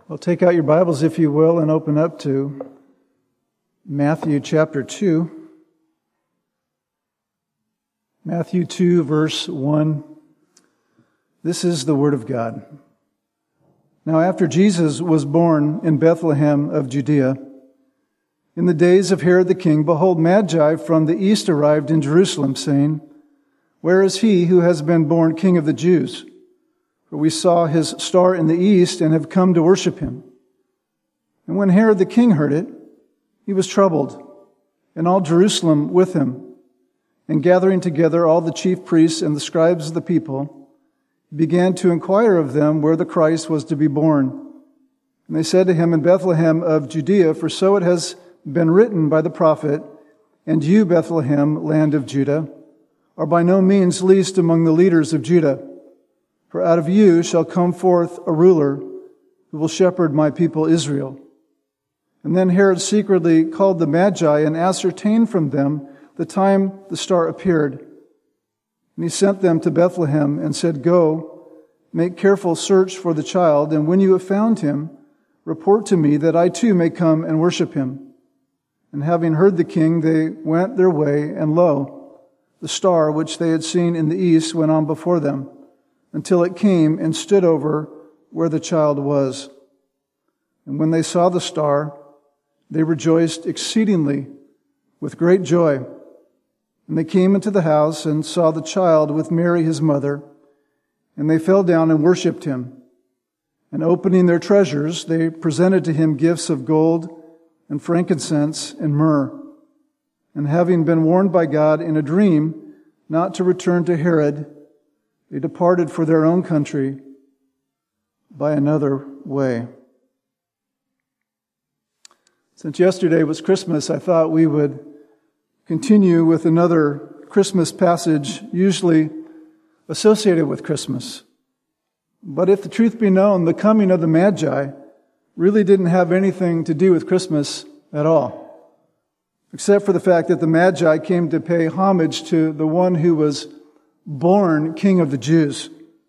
Well, take out your Bibles, if you will, and open up to Matthew chapter 2. Matthew 2, verse 1. This is the Word of God. Now, after Jesus was born in Bethlehem of Judea, in the days of Herod the king, behold, Magi from the east arrived in Jerusalem, saying, "Where is he who has been born King of the Jews? For we saw his star in the east and have come to worship him." And when Herod the king heard it, he was troubled, and all Jerusalem with him. And gathering together all the chief priests and the scribes of the people, he began to inquire of them where the Christ was to be born. And they said to him, "In Bethlehem of Judea, for so it has been written by the prophet, and you, Bethlehem, land of Judah, are by no means least among the leaders of Judah. For out of you shall come forth a ruler who will shepherd my people Israel." And then Herod secretly called the Magi and ascertained from them the time the star appeared. And he sent them to Bethlehem and said, "Go, make careful search for the child, and when you have found him, report to me that I too may come and worship him." And having heard the king, they went their way, and lo, the star which they had seen in the east went on before them, until it came and stood over where the child was. And when they saw the star, they rejoiced exceedingly with great joy. And they came into the house and saw the child with Mary his mother, and they fell down and worshipped him. And opening their treasures, they presented to him gifts of gold and frankincense and myrrh. And having been warned by God in a dream not to return to Herod, they departed for their own country by another way. Since yesterday was Christmas, I thought we would continue with another Christmas passage usually associated with Christmas. But if the truth be known, the coming of the Magi really didn't have anything to do with Christmas at all, except for the fact that the Magi came to pay homage to the one who was born King of the Jews.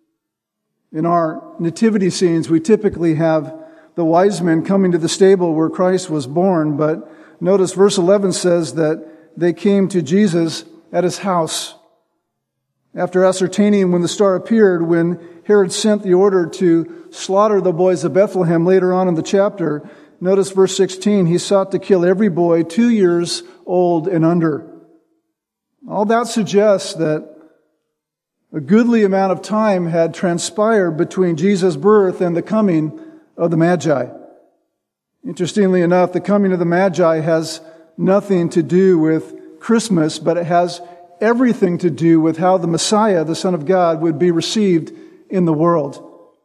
In our nativity scenes, we typically have the wise men coming to the stable where Christ was born, but notice verse 11 says that they came to Jesus at his house. After ascertaining when the star appeared, when Herod sent the order to slaughter the boys of Bethlehem later on in the chapter, notice verse 16, he sought to kill every boy 2 years old and under. All that suggests that a goodly amount of time had transpired between Jesus' birth and the coming of the Magi. Interestingly enough, the coming of the Magi has nothing to do with Christmas, but it has everything to do with how the Messiah, the Son of God, would be received in the world.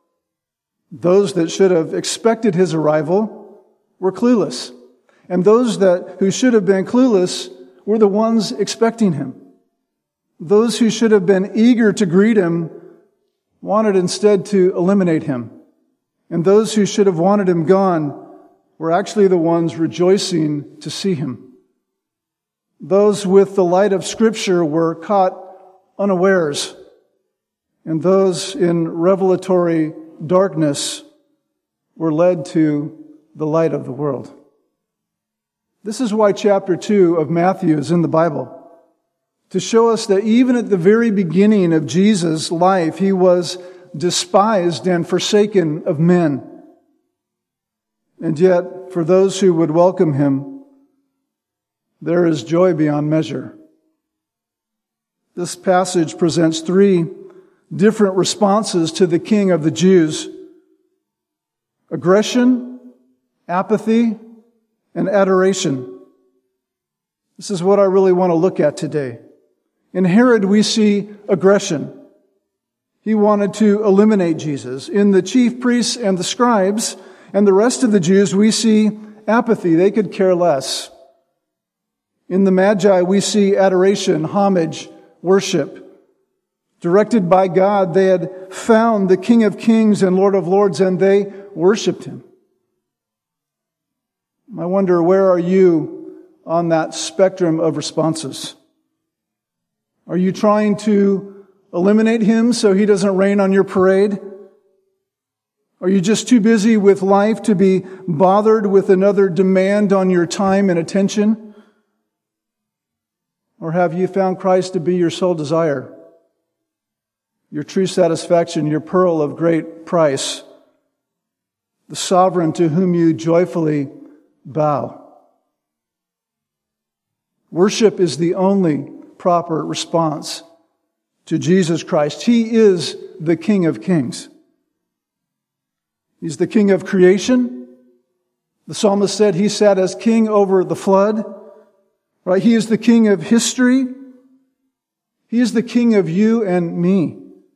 Those that should have expected his arrival were clueless, and those who should have been clueless were the ones expecting him. Those who should have been eager to greet him wanted instead to eliminate him. And those who should have wanted him gone were actually the ones rejoicing to see him. Those with the light of Scripture were caught unawares, and those in revelatory darkness were led to the light of the world. This is why chapter 2 of Matthew is in the Bible, to show us that even at the very beginning of Jesus' life, he was despised and forsaken of men. And yet, for those who would welcome him, there is joy beyond measure. This passage presents 3 different responses to the King of the Jews: aggression, apathy, and adoration. This is what I really want to look at today. In Herod, we see aggression. He wanted to eliminate Jesus. In the chief priests and the scribes and the rest of the Jews, we see apathy. They could care less. In the Magi, we see adoration, homage, worship. Directed by God, they had found the King of Kings and Lord of Lords, and they worshiped him. I wonder, where are you on that spectrum of responses? Are you trying to eliminate him so he doesn't rain on your parade? Are you just too busy with life to be bothered with another demand on your time and attention? Or have you found Christ to be your sole desire, your true satisfaction, your pearl of great price, the sovereign to whom you joyfully bow? Worship is the only proper response to Jesus Christ. He is the King of Kings. He's the King of creation. The psalmist said he sat as king over the flood. Right? He is the King of history. He is the King of you and me.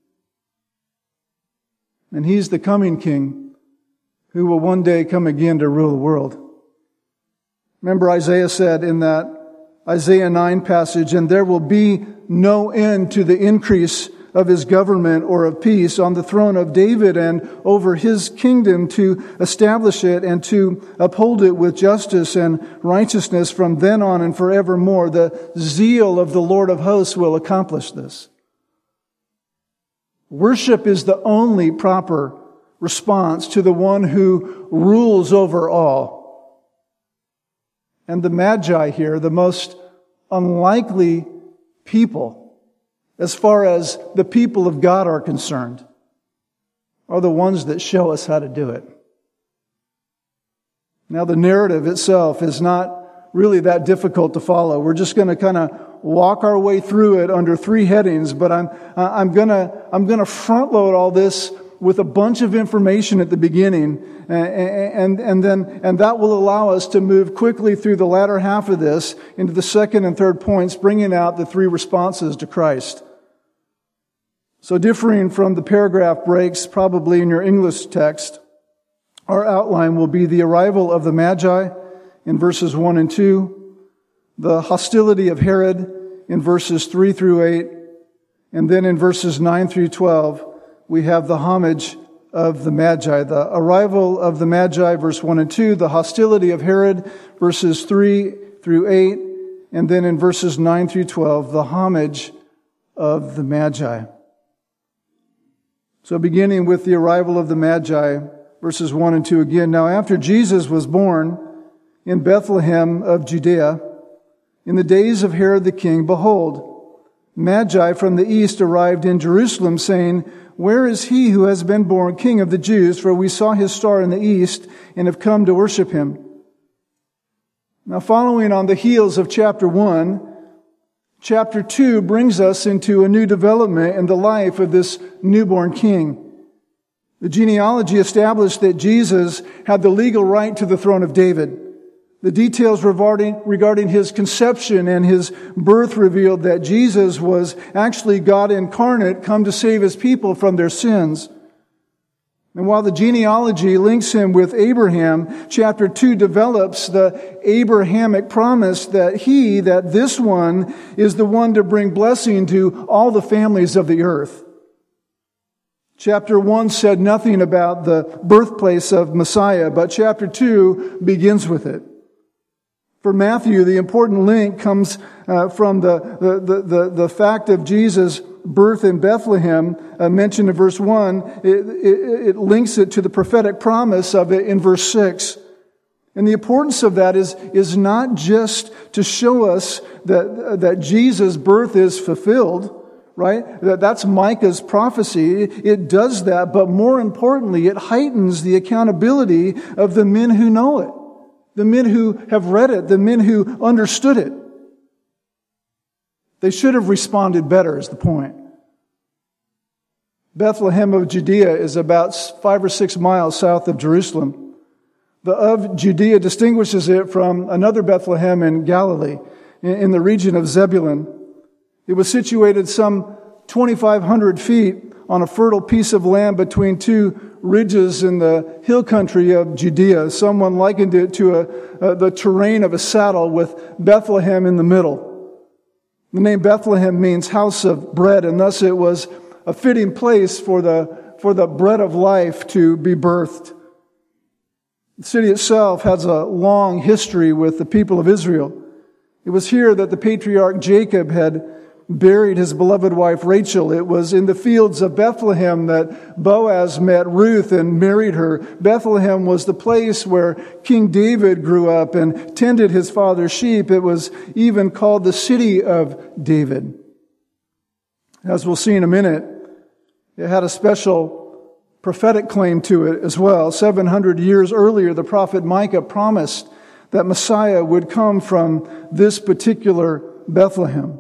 And He's the coming King who will one day come again to rule the world. Remember Isaiah said in that Isaiah 9 passage, "And there will be no end to the increase of His government or of peace on the throne of David and over His kingdom, to establish it and to uphold it with justice and righteousness from then on and forevermore. The zeal of the Lord of hosts will accomplish this." Worship is the only proper response to the one who rules over all. And the Magi here, the most unlikely people, as far as the people of God are concerned, are the ones that show us how to do it. Now, the narrative itself is not really that difficult to follow. We're just going to kind of walk our way through it under three headings, but I'm going to front load all this with a bunch of information at the beginning, and that will allow us to move quickly through the latter half of this into the second and third points, bringing out the three responses to Christ. So, differing from the paragraph breaks, probably in your English text, our outline will be the arrival of the Magi in verses 1 and 2, the hostility of Herod in verses 3 through 8, and then in verses 9 through 12, we have the homage of the Magi. The arrival of the Magi, verse 1 and 2, the hostility of Herod, verses 3 through 8, and then in verses 9 through 12, the homage of the Magi. So beginning with the arrival of the Magi, verses 1 and 2 again. "Now after Jesus was born in Bethlehem of Judea, in the days of Herod the king, behold, Magi from the east arrived in Jerusalem, saying, 'Where is he who has been born King of the Jews? For we saw his star in the east and have come to worship him.'" Now, following on the heels of chapter 1, chapter 2 brings us into a new development in the life of this newborn king. The genealogy established that Jesus had the legal right to the throne of David. The details regarding his conception and his birth revealed that Jesus was actually God incarnate, come to save his people from their sins. And while the genealogy links him with Abraham, chapter 2 develops the Abrahamic promise that this one is the one to bring blessing to all the families of the earth. Chapter 1 said nothing about the birthplace of Messiah, but chapter 2 begins with it. For Matthew, the important link comes from the fact of Jesus' birth in Bethlehem, mentioned in verse 1. It links it to the prophetic promise of it in verse 6. And the importance of that is not just to show us that Jesus' birth is fulfilled, right? That's Micah's prophecy. It does that, but more importantly, it heightens the accountability of the men who know it. The men who have read it, the men who understood it. They should have responded better, is the point. Bethlehem of Judea is about 5 or 6 miles south of Jerusalem. The of Judea distinguishes it from another Bethlehem in Galilee, in the region of Zebulun. It was situated some 2,500 feet on a fertile piece of land between two ridges in the hill country of Judea. Someone likened it to the terrain of a saddle with Bethlehem in the middle. The name Bethlehem means house of bread, and thus it was a fitting place for the bread of life to be birthed. The city itself has a long history with the people of Israel. It was here that the patriarch Jacob had buried his beloved wife Rachel. It was in the fields of Bethlehem that Boaz met Ruth and married her. Bethlehem was the place where King David grew up and tended his father's sheep. It was even called the city of David. As we'll see in a minute, it had a special prophetic claim to it as well. 700 years earlier, the prophet Micah promised that Messiah would come from this particular Bethlehem.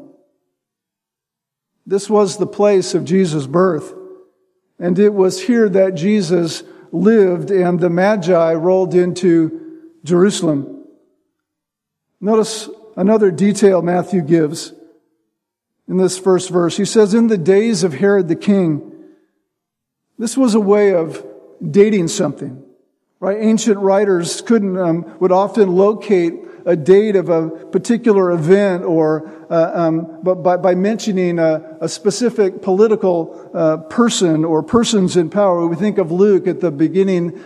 This was the place of Jesus' birth, and it was here that Jesus lived and the Magi rolled into Jerusalem. Notice another detail Matthew gives in this first verse. He says, in the days of Herod the king. This was a way of dating something, right? Ancient writers would often locate a date of a particular event, but by mentioning a specific political person or persons in power. We think of Luke at the beginning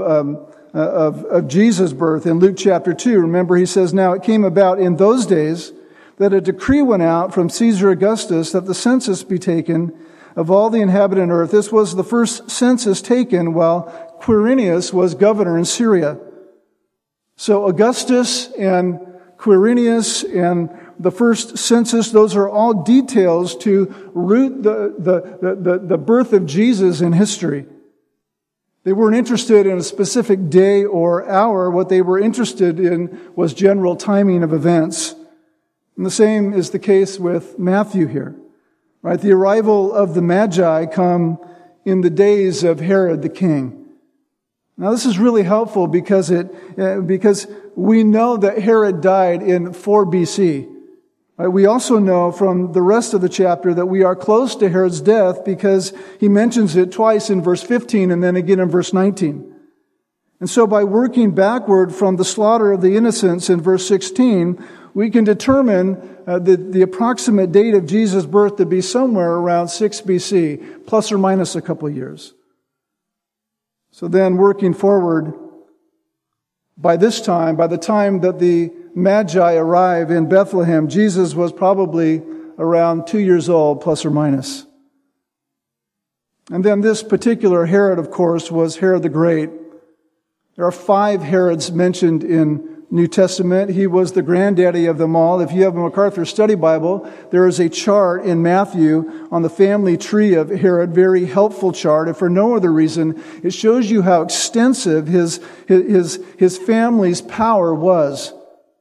of Jesus' birth in Luke chapter 2. Remember, he says, now it came about in those days that a decree went out from Caesar Augustus that the census be taken of all the inhabitant earth. This was the first census taken while Quirinius was governor in Syria. So Augustus and Quirinius and the first census, those are all details to root the birth of Jesus in history. They weren't interested in a specific day or hour. What they were interested in was general timing of events. And the same is the case with Matthew here. Right? The arrival of the Magi come in the days of Herod the king. Now this is really helpful because we know that Herod died in 4 BC. Right? We also know from the rest of the chapter that we are close to Herod's death because he mentions it twice in verse 15 and then again in verse 19. And so by working backward from the slaughter of the innocents in verse 16, we can determine the approximate date of Jesus' birth to be somewhere around 6 BC, plus or minus a couple of years. So then working forward, by the time that the Magi arrive in Bethlehem, Jesus was probably around 2 years old, plus or minus. And then this particular Herod, of course, was Herod the Great. There are 5 Herods mentioned in New Testament. He was the granddaddy of them all. If you have a MacArthur Study Bible, there is a chart in Matthew on the family tree of Herod, very helpful chart. And for no other reason, it shows you how extensive his family's power was.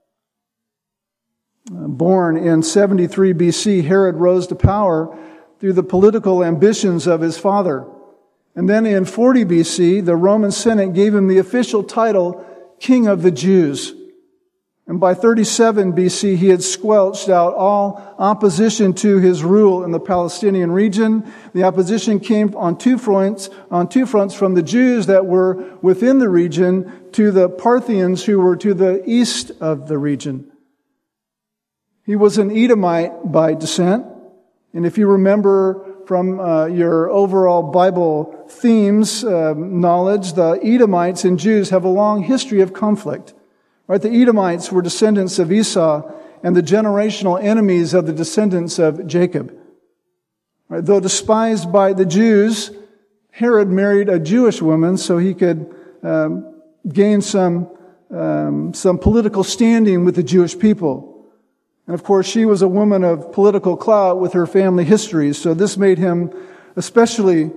Born in 73 BC, Herod rose to power through the political ambitions of his father. And then in 40 BC, the Roman Senate gave him the official title, King of the Jews. And by 37 BC, he had squelched out all opposition to his rule in the Palestinian region. The opposition came on two fronts from the Jews that were within the region to the Parthians who were to the east of the region. He was an Edomite by descent. And if you remember from your overall Bible themes knowledge, the Edomites and Jews have a long history of conflict. Right? The Edomites were descendants of Esau and the generational enemies of the descendants of Jacob. Right? Though despised by the Jews, Herod married a Jewish woman so he could gain some political standing with the Jewish people. And of course, she was a woman of political clout with her family history, so this made him especially,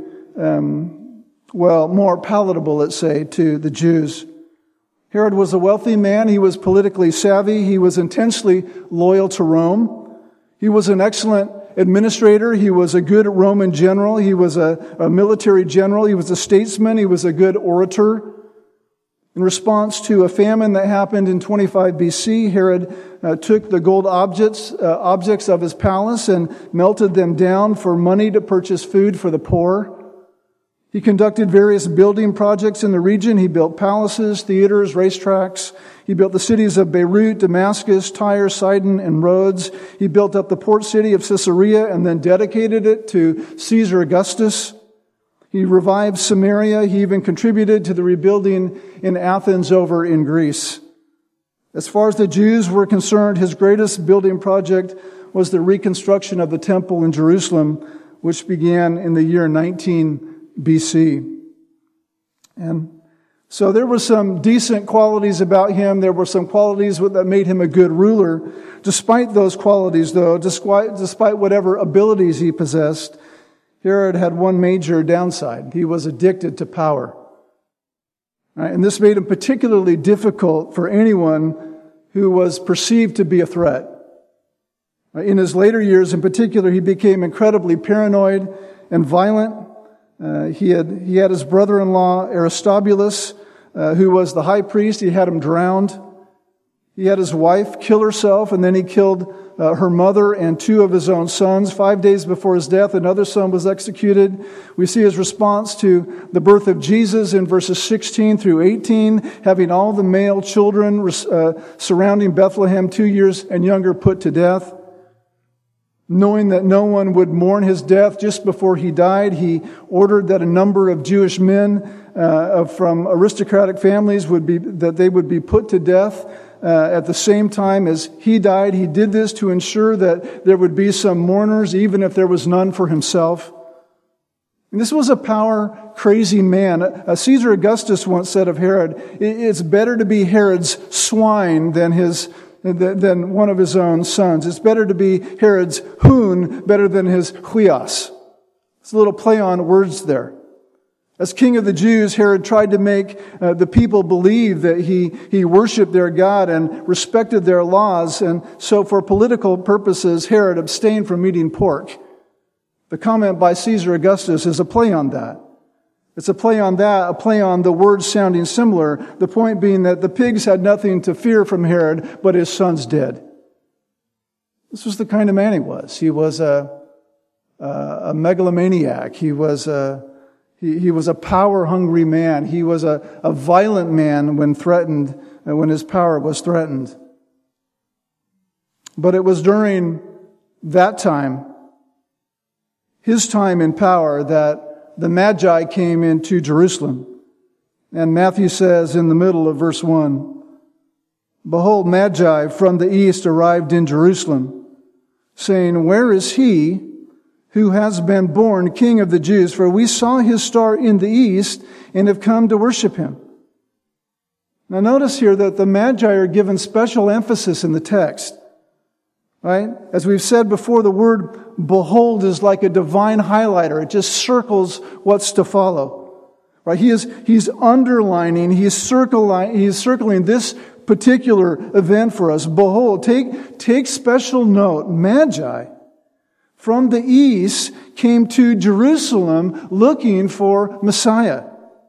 more palatable, let's say, to the Jews. Herod was a wealthy man. He was politically savvy. He was intensely loyal to Rome. He was an excellent administrator. He was a good Roman general. He was a military general. He was a statesman. He was a good orator. In response to a famine that happened in 25 BC, Herod took the gold objects of his palace and melted them down for money to purchase food for the poor. He conducted various building projects in the region. He built palaces, theaters, racetracks. He built the cities of Beirut, Damascus, Tyre, Sidon, and Rhodes. He built up the port city of Caesarea and then dedicated it to Caesar Augustus. He revived Samaria. He even contributed to the rebuilding in Athens over in Greece. As far as the Jews were concerned, his greatest building project was the reconstruction of the temple in Jerusalem, which began in the year 19 BC. And so there were some decent qualities about him. There were some qualities that made him a good ruler. Despite those qualities, though, despite whatever abilities he possessed, Herod had one major downside. He was addicted to power. Right? And this made him particularly difficult for anyone who was perceived to be a threat. In his later years, in particular, he became incredibly paranoid and violent. He had his brother-in-law, Aristobulus, who was the high priest. He had him drowned. He had his wife kill herself, and then he killed her mother and two of his own sons. 5 days before his death, another son was executed. We see his response to the birth of Jesus in verses 16 through 18, having all the male children surrounding Bethlehem 2 years and younger put to death. Knowing that no one would mourn his death, just before he died, he ordered that a number of Jewish men from aristocratic families would be put to death at the same time as he died. He did this to ensure that there would be some mourners, even if there was none for himself. And this was a power-crazy man. Caesar Augustus once said of Herod, "It's better to be Herod's swine than one of his own sons. It's better to be Herod's hoon better than his huios." It's a little play on words there. As king of the Jews, Herod tried to make the people believe that he worshiped their God and respected their laws. And so for political purposes, Herod abstained from eating pork. The comment by Caesar Augustus is a play on that. It's a play on that, a play on the words sounding similar. The point being that the pigs had nothing to fear from Herod, but his sons did. This was the kind of man he was. He was a megalomaniac. He was a power-hungry man. He was a violent man when threatened, when his power was threatened. But it was during that time, his time in power, that the Magi came into Jerusalem. And Matthew says in the middle of verse 1, "Behold, Magi from the east arrived in Jerusalem, saying, 'Where is he who has been born King of the Jews? For we saw his star in the east and have come to worship him.'" Now notice here that the Magi are given special emphasis in the text. Right? As we've said before, the word behold is like a divine highlighter. It just circles what's to follow. Right? He's underlining, he's circling this particular event for us. Behold, take special note. Magi from the east came to Jerusalem looking for Messiah.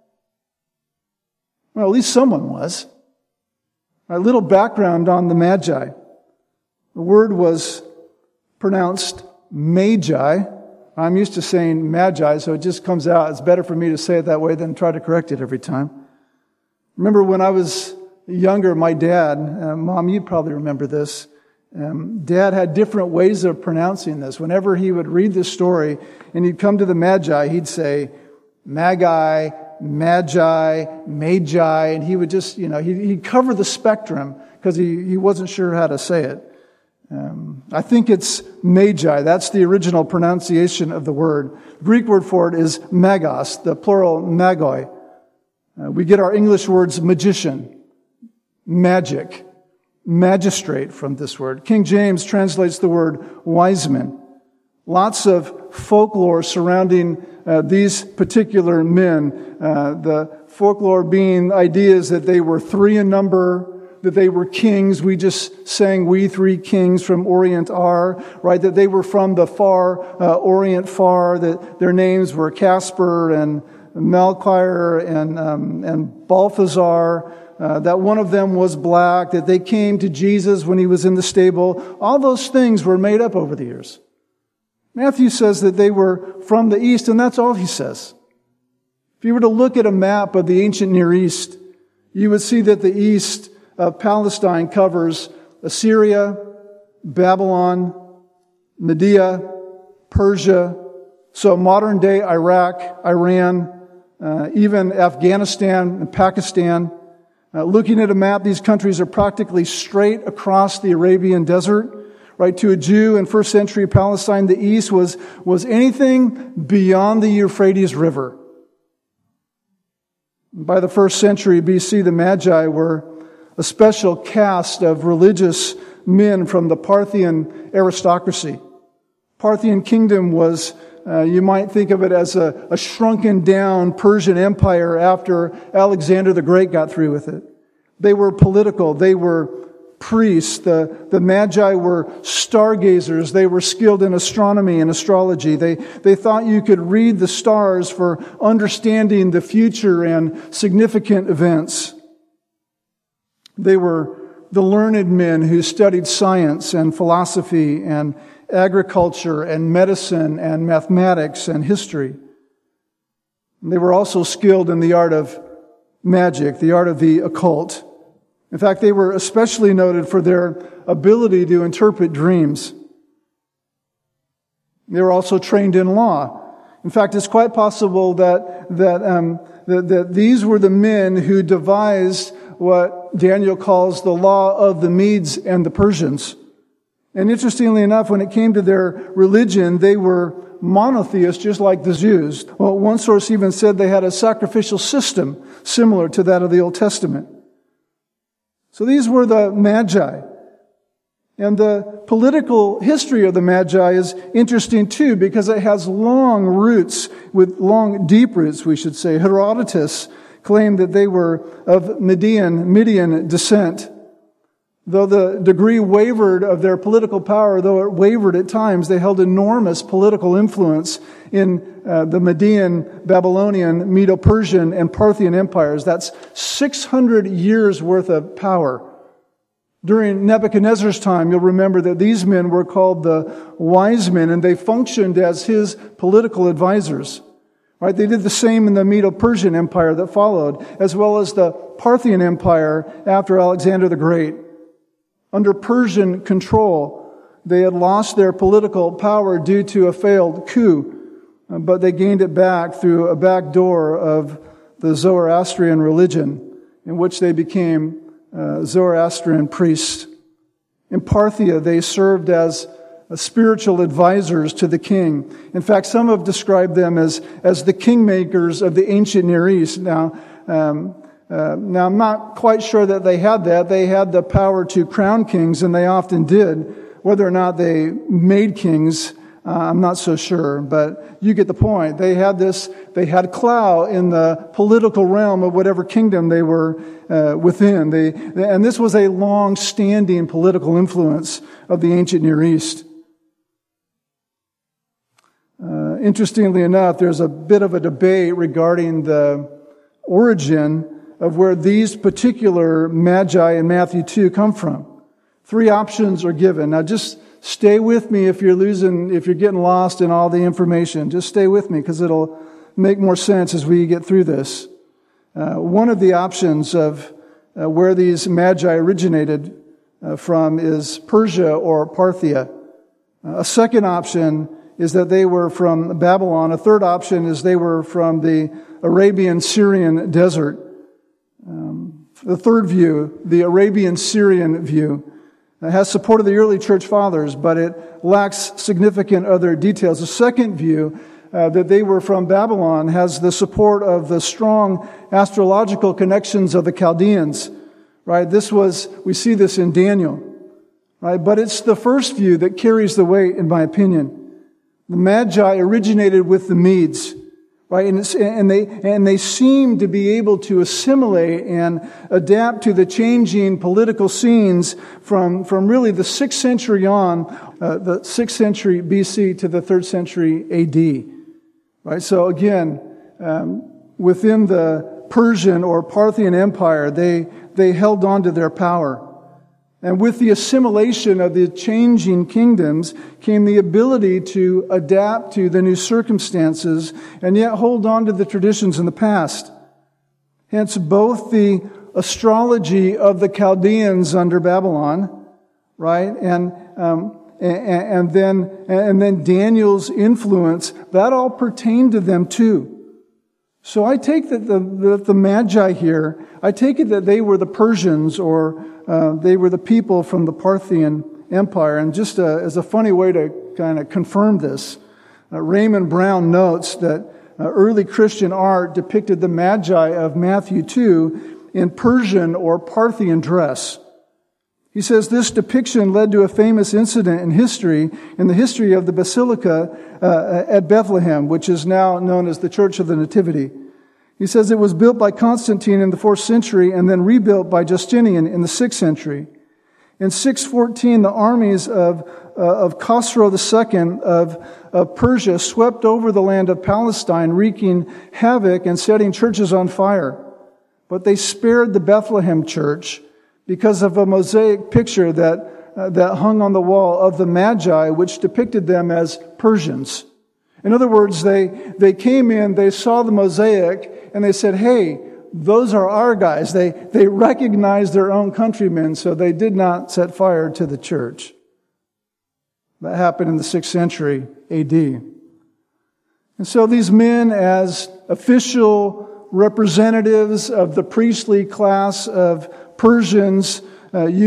Well, at least someone was. A little background on the Magi. The word was pronounced magi. I'm used to saying magi, so it just comes out. It's better for me to say it that way than try to correct it every time. Remember when I was younger, my dad, Mom, you probably remember this. Dad had different ways of pronouncing this. Whenever he would read this story and he'd come to the Magi, he'd say magi, magi, magi, and he would just, he'd cover the spectrum because he wasn't sure how to say it. I think it's magi. That's the original pronunciation of the word. The Greek word for it is magos, the plural magoi. We get our English words magician, magic, magistrate from this word. King James translates the word wise men. Lots of folklore surrounding these particular men. The folklore being ideas that they were three in number, that they were kings. We just sang "We Three Kings" from Orient are, right? That they were from the far Orient far, that their names were Casper and Melchior and Balthazar, that one of them was black, that they came to Jesus when he was in the stable. All those things were made up over the years. Matthew says that they were from the east, and that's all he says. If you were to look at a map of the ancient Near East, you would see that the east of Palestine covers Assyria, Babylon, Media, Persia, so modern day Iraq, Iran, even Afghanistan and Pakistan. Looking at a map, these countries are practically straight across the Arabian desert, Right? To a Jew in first century Palestine, the East was anything beyond the Euphrates River. By the first century BC, the Magi were a special caste of religious men from the Parthian aristocracy. Parthian kingdom was, you might think of it as a shrunken down Persian empire after Alexander the Great got through with it. They were political. They were priests. The Magi were stargazers. They were skilled in astronomy and astrology. They thought you could read the stars for understanding the future and significant events. They were the learned men who studied science and philosophy and agriculture and medicine and mathematics and history. They were also skilled in the art of magic, the art of the occult. In fact, they were especially noted for their ability to interpret dreams. They were also trained in law. In fact, it's quite possible that these were the men who devised what Daniel calls the law of the Medes and the Persians. And interestingly enough, when it came to their religion, they were monotheists just like the Jews. Well, one source even said they had a sacrificial system similar to that of the Old Testament. So these were the Magi. And the political history of the Magi is interesting too, because it has long roots, deep roots, we should say. Herodotus claimed that they were of Median descent. Though the degree wavered of their political power, though it wavered at times, they held enormous political influence in the Median, Babylonian, Medo-Persian, and Parthian empires. That's 600 years worth of power. During Nebuchadnezzar's time, you'll remember that these men were called the wise men, and they functioned as his political advisors. Right? They did the same in the Medo-Persian Empire that followed, as well as the Parthian Empire after Alexander the Great. Under Persian control, they had lost their political power due to a failed coup, but they gained it back through a back door of the Zoroastrian religion, in which they became Zoroastrian priests. In Parthia, they served as spiritual advisors to the king. In fact, some have described them as the kingmakers of the ancient Near East. Now, I'm not quite sure that they had that. They had the power to crown kings, and they often did. Whether or not they made kings, I'm not so sure, but you get the point. They had clout in the political realm of whatever kingdom they were within. And this was a long-standing political influence of the ancient Near East. Interestingly enough, there's a bit of a debate regarding the origin of where these particular Magi in Matthew 2 come from. 3 options are given. Now just stay with me if you're getting lost in all the information. Just stay with me because it'll make more sense as we get through this. One of the options of where these Magi originated from is Persia or Parthia. A second option is that they were from Babylon. A third option is they were from the Arabian-Syrian desert. The third view, the Arabian-Syrian view, has supported the early church fathers, but it lacks significant other details. The second view, that they were from Babylon, has the support of the strong astrological connections of the Chaldeans. Right? We see this in Daniel. Right? But it's the first view that carries the weight, in my opinion. The Magi originated with the Medes. Right? And they seem to be able to assimilate and adapt to the changing political scenes from really the 6th century on, the 6th century BC to the 3rd century AD. Right? So again, within the Persian or Parthian Empire, they held on to their power. And with the assimilation of the changing kingdoms came the ability to adapt to the new circumstances and yet hold on to the traditions in the past. Hence, both the astrology of the Chaldeans under Babylon, right, and then Daniel's influence, that all pertained to them too. So I take that the Magi here, I take it that they were the Persians or they were the people from the Parthian Empire. And just as a funny way to kind of confirm this, Raymond Brown notes that early Christian art depicted the Magi of Matthew 2 in Persian or Parthian dress. He says this depiction led to a famous incident in the history of the Basilica at Bethlehem, which is now known as the Church of the Nativity. He says it was built by Constantine in the 4th century and then rebuilt by Justinian in the 6th century. In 614, the armies of Khosrow II of Persia swept over the land of Palestine, wreaking havoc and setting churches on fire. But they spared the Bethlehem church because of a mosaic picture that hung on the wall of the Magi, which depicted them as Persians. In other words, they came in, they saw the mosaic, and they said, hey, those are our guys. They recognized their own countrymen, so they did not set fire to the church. That happened in the 6th century AD. And so these men, as official representatives of the priestly class of Persians, they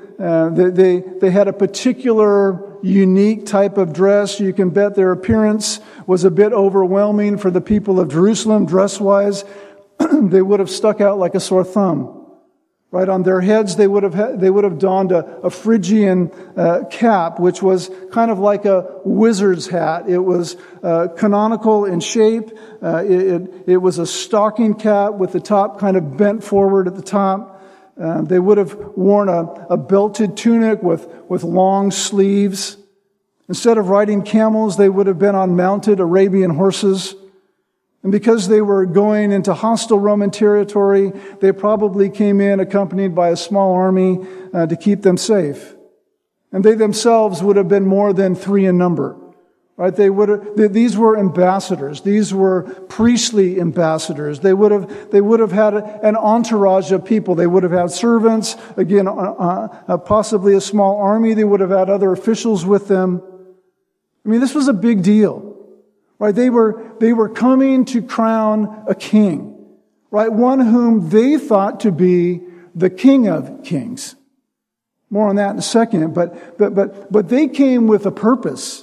had a particular unique type of dress. You can bet their appearance was a bit overwhelming for the people of Jerusalem dress-wise. They would have stuck out like a sore thumb. Right on their heads, they would have donned a Phrygian cap, which was kind of like a wizard's hat. It was canonical in shape. It was a stocking cap with the top kind of bent forward at the top. They would have worn a belted tunic with long sleeves. Instead of riding camels, they would have been on mounted Arabian horses. And because they were going into hostile Roman territory, they probably came in accompanied by a small army to keep them safe. And they themselves would have been more than 3 in number. Right? These were ambassadors. These were priestly ambassadors. They would have had an entourage of people. They would have had servants, again, possibly a small army. They would have had other officials with them. I mean, this was a big deal. Right? They were coming to crown a king. Right? One whom they thought to be the King of Kings. More on that in a second, but they came with a purpose.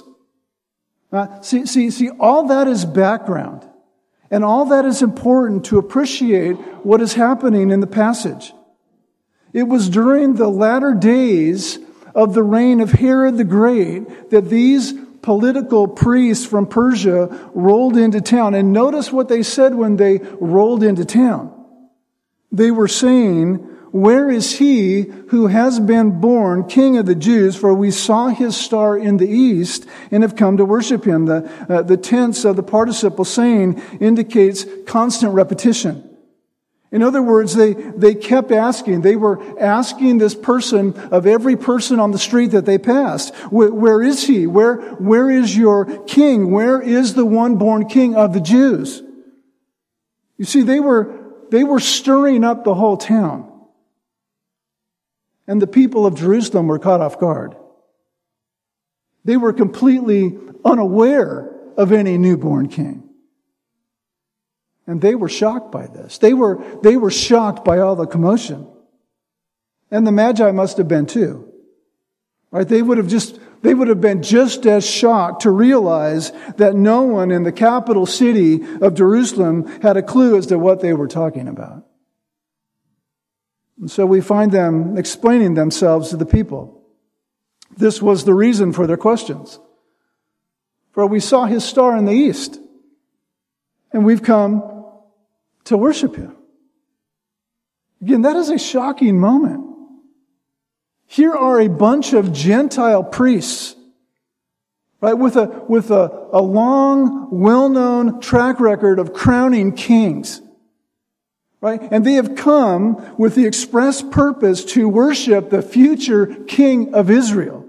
See, all that is background. And all that is important to appreciate what is happening in the passage. It was during the latter days of the reign of Herod the Great that these political priests from Persia rolled into town. And notice what they said when they rolled into town. They were saying, "Where is he who has been born King of the Jews? For we saw his star in the east and have come to worship him." The tense of the participle saying indicates constant repetition. In other words, they kept asking. They were asking this person of every person on the street that they passed, "Where is he? Where is your king? Where is the one born King of the Jews?" You see, they were stirring up the whole town. And the people of Jerusalem were caught off guard. They were completely unaware of any newborn king. And they were shocked by this. They were shocked by all the commotion. And the Magi must have been too. Right? They would have been just as shocked to realize that no one in the capital city of Jerusalem had a clue as to what they were talking about. And so we find them explaining themselves to the people. This was the reason for their questions. "For we saw his star in the east, and we've come to worship him." Again, that is a shocking moment. Here are a bunch of Gentile priests, right, with a long, well-known track record of crowning kings. Right? And they have come with the express purpose to worship the future King of Israel.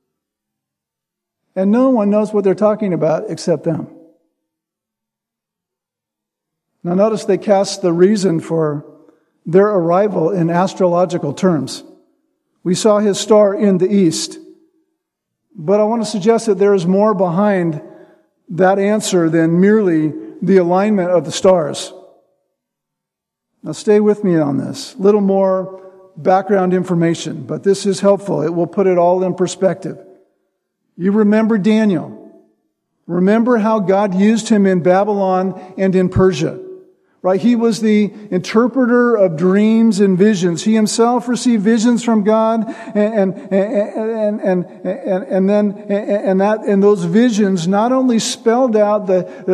And no one knows what they're talking about except them. Now notice they cast the reason for their arrival in astrological terms. "We saw his star in the east." But I want to suggest that there is more behind that answer than merely the alignment of the stars. Now stay with me on this. A little more background information, but this is helpful. It will put it all in perspective. You remember Daniel. Remember how God used him in Babylon and in Persia. Right? He was the interpreter of dreams and visions. He himself received visions from God, and those visions not only spelled out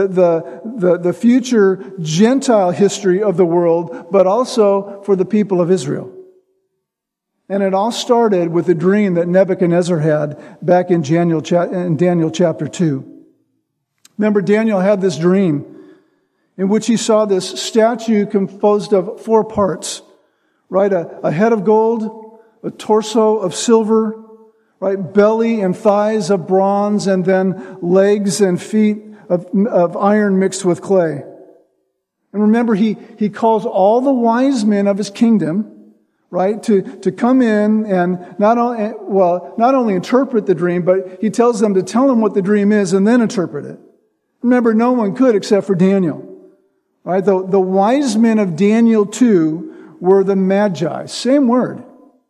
the future Gentile history of the world, but also for the people of Israel. And it all started with a dream that Nebuchadnezzar had back in Daniel chapter 2. Remember, Daniel had this dream in which he saw this statue composed of 4 parts, right? A head of gold, a torso of silver, right? Belly and thighs of bronze, and then legs and feet of iron mixed with clay. And remember, he calls all the wise men of his kingdom, right, to come in and not only interpret the dream, but he tells them to tell him what the dream is and then interpret it. Remember, no one could except for Daniel. Right? The wise men of Daniel 2 were the Magi. Same word.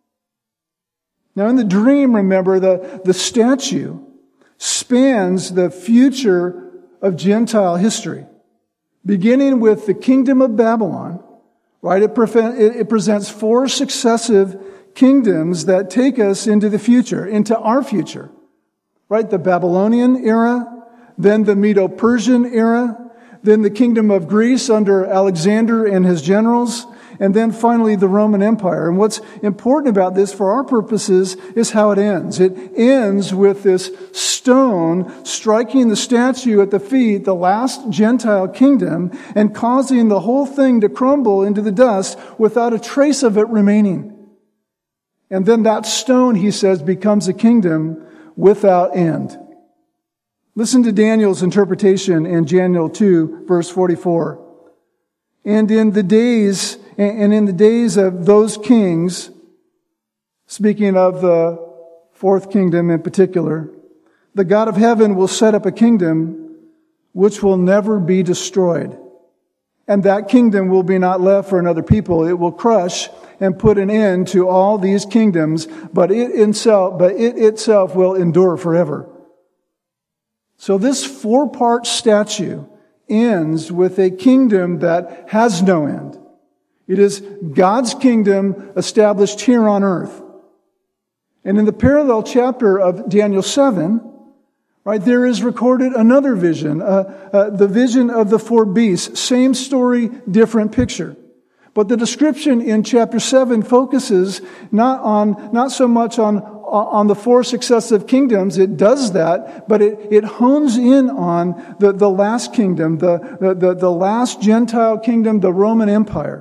Now in the dream, remember, the statue spans the future of Gentile history. Beginning with the kingdom of Babylon, right? It presents 4 successive kingdoms that take us into the future, into our future. Right? The Babylonian era, then the Medo-Persian era, then the kingdom of Greece under Alexander and his generals, and then finally the Roman Empire. And what's important about this for our purposes is how it ends. It ends with this stone striking the statue at the feet, the last Gentile kingdom, and causing the whole thing to crumble into the dust without a trace of it remaining. And then that stone, he says, becomes a kingdom without end. Listen to Daniel's interpretation in Daniel 2, verse 44. And in the days of those kings, speaking of the 4th kingdom in particular, the God of heaven will set up a kingdom which will never be destroyed. And that kingdom will be not left for another people. It will crush and put an end to all these kingdoms, but it itself will endure forever. So this 4-part statue ends with a kingdom that has no end. It is God's kingdom established here on earth. And in the parallel chapter of Daniel 7, right, there is recorded another vision, the vision of the 4 beasts. Same story, different picture. But the description in chapter 7 focuses not so much on the 4 successive kingdoms. It does that, but it hones in on the last kingdom, the last Gentile kingdom, the Roman Empire.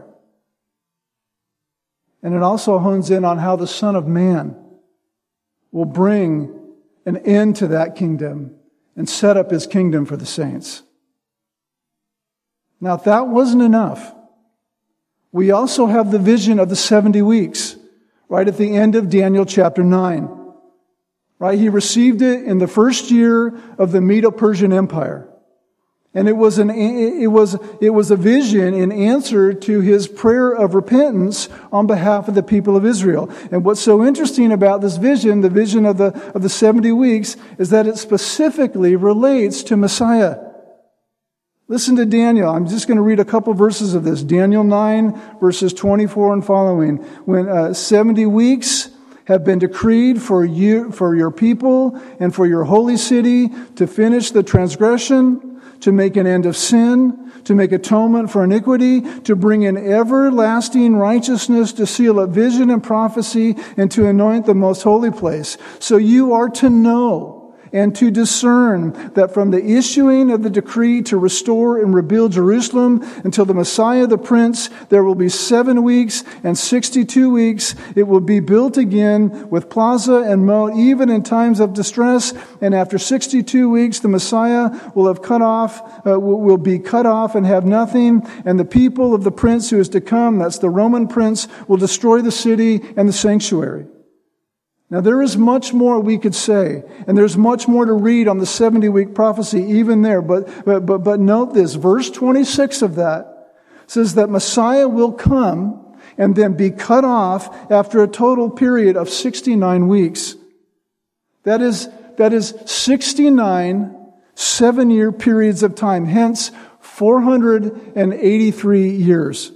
And it also hones in on how the Son of Man will bring an end to that kingdom and set up his kingdom for the saints. Now, if that wasn't enough, we also have the vision of the 70 weeks, right at the end of Daniel chapter 9. Right? He received it in the first year of the Medo-Persian Empire. And it was a vision in answer to his prayer of repentance on behalf of the people of Israel. And what's so interesting about this vision, the vision of the 70 weeks, is that it specifically relates to Messiah. Listen to Daniel. I'm just going to read a couple verses of this. Daniel 9, verses 24 and following. When 70 weeks have been decreed for your people and for your holy city to finish the transgression, to make an end of sin, to make atonement for iniquity, to bring in everlasting righteousness, to seal up vision and prophecy, and to anoint the most holy place. So you are to know and to discern that from the issuing of the decree to restore and rebuild Jerusalem until the Messiah the Prince, there will be 7 weeks and 62 weeks. It will be built again with plaza and moat, even in times of distress. And after 62 weeks, the Messiah will be cut off and have nothing. And the people of the Prince who is to come, that's the Roman Prince, will destroy the city and the sanctuary. Now, there is much more we could say, and there's much more to read on the 70-week prophecy even there, but note this, verse 26 of that says that Messiah will come and then be cut off after a total period of 69 weeks. That is 69 7-year periods of time, hence 483 years.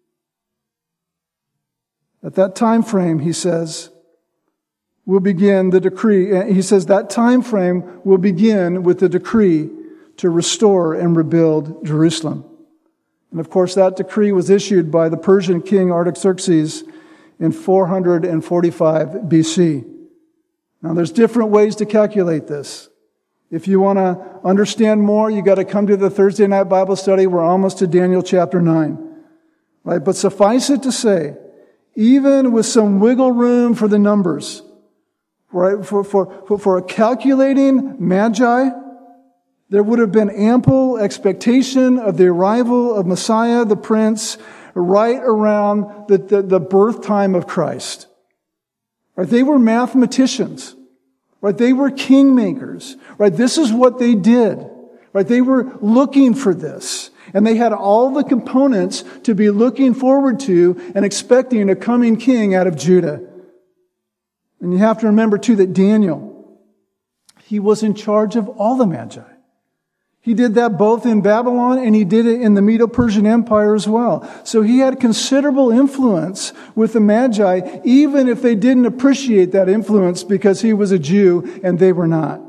At that time frame, he says, will begin the decree. He says that time frame will begin with the decree to restore and rebuild Jerusalem. And of course, that decree was issued by the Persian king Artaxerxes in 445 BC. Now, there's different ways to calculate this. If you want to understand more, you got to come to the Thursday night Bible study. We're almost to Daniel chapter 9. Right? But suffice it to say, even with some wiggle room for the numbers, right, for a calculating magi, there would have been ample expectation of the arrival of Messiah, the Prince, right around the birth time of Christ. Right? They were mathematicians. Right? They were kingmakers. Right? This is what they did. Right? They were looking for this. And they had all the components to be looking forward to and expecting a coming king out of Judah. And you have to remember too that Daniel, he was in charge of all the magi. He did that both in Babylon and he did it in the Medo-Persian Empire as well. So he had considerable influence with the Magi, even if they didn't appreciate that influence because he was a Jew and they were not.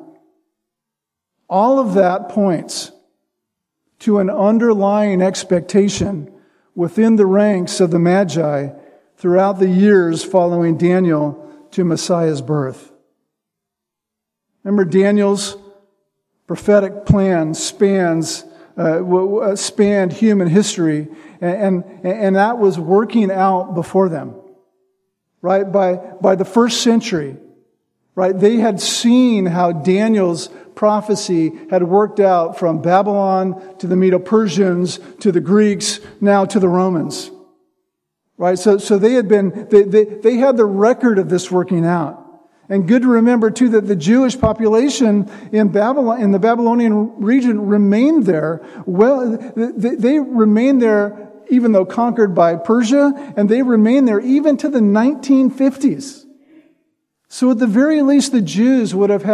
All of that points to an underlying expectation within the ranks of the Magi throughout the years following Daniel to Messiah's birth. Remember, Daniel's prophetic plan spanned human history, and that was working out before them. Right? By the first century, right? They had seen how Daniel's prophecy had worked out from Babylon to the Medo-Persians to the Greeks, now to the Romans. Right? So they had they had the record of this working out. And good to remember too that the Jewish population in Babylon, in the Babylonian region, remained there. Well, they remained there even though conquered by Persia, and they remained there even to the 1950s. So at the very least, the Jews would have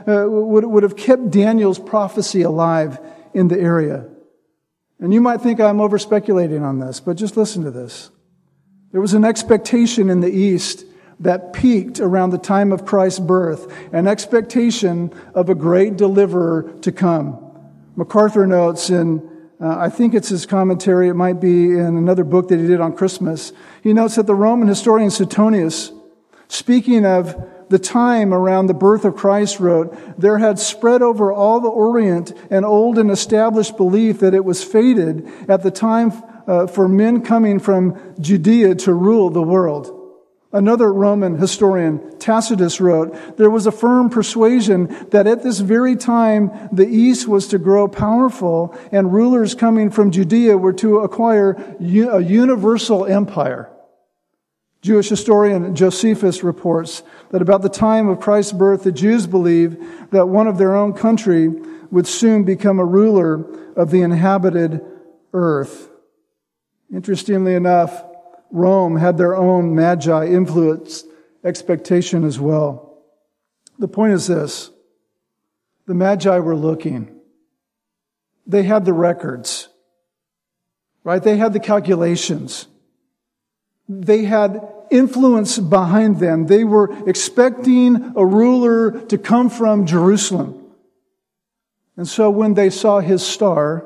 kept Daniel's prophecy alive in the area. And you might think I'm over speculating on this, but just listen to this. There was an expectation in the East that peaked around the time of Christ's birth, an expectation of a great deliverer to come. MacArthur notes in, I think it's his commentary, it might be in another book that he did on Christmas, he notes that the Roman historian Suetonius, speaking of the time around the birth of Christ, wrote, there had spread over all the Orient an old and established belief that it was fated at the time for men coming from Judea to rule the world. Another Roman historian, Tacitus, wrote, there was a firm persuasion that at this very time the East was to grow powerful and rulers coming from Judea were to acquire a universal empire. Jewish historian Josephus reports that about the time of Christ's birth, the Jews believed that one of their own country would soon become a ruler of the inhabited earth. Interestingly enough, Rome had their own magi influence expectation as well. The point is this. The magi were looking. They had the records. Right? They had the calculations. They had influence behind them. They were expecting a ruler to come from Jerusalem. And so when they saw his star,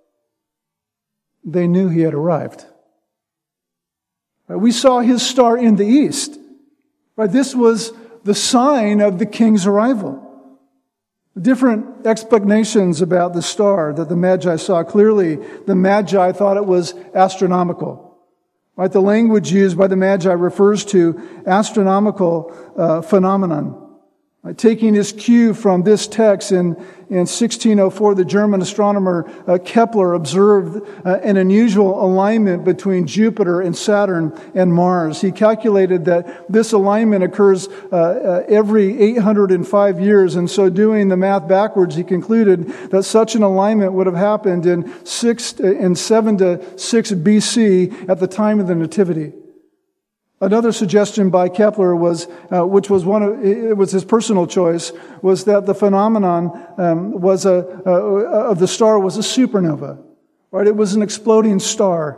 they knew he had arrived. We saw his star in the east. Right? This was the sign of the king's arrival. Different explanations about the star that the Magi saw. Clearly, the Magi thought it was astronomical. Right? The language used by the Magi refers to astronomical phenomenon. Right? Taking his cue from this text in 1604, the German astronomer Kepler observed an unusual alignment between Jupiter and Saturn and Mars. He calculated that this alignment occurs every 805 years, and so doing the math backwards, he concluded that such an alignment would have happened in 7 to 6 BC at the time of the Nativity. Another suggestion by Kepler was, which was it was his personal choice, was that the phenomenon of the star was a supernova. Right? It was an exploding star.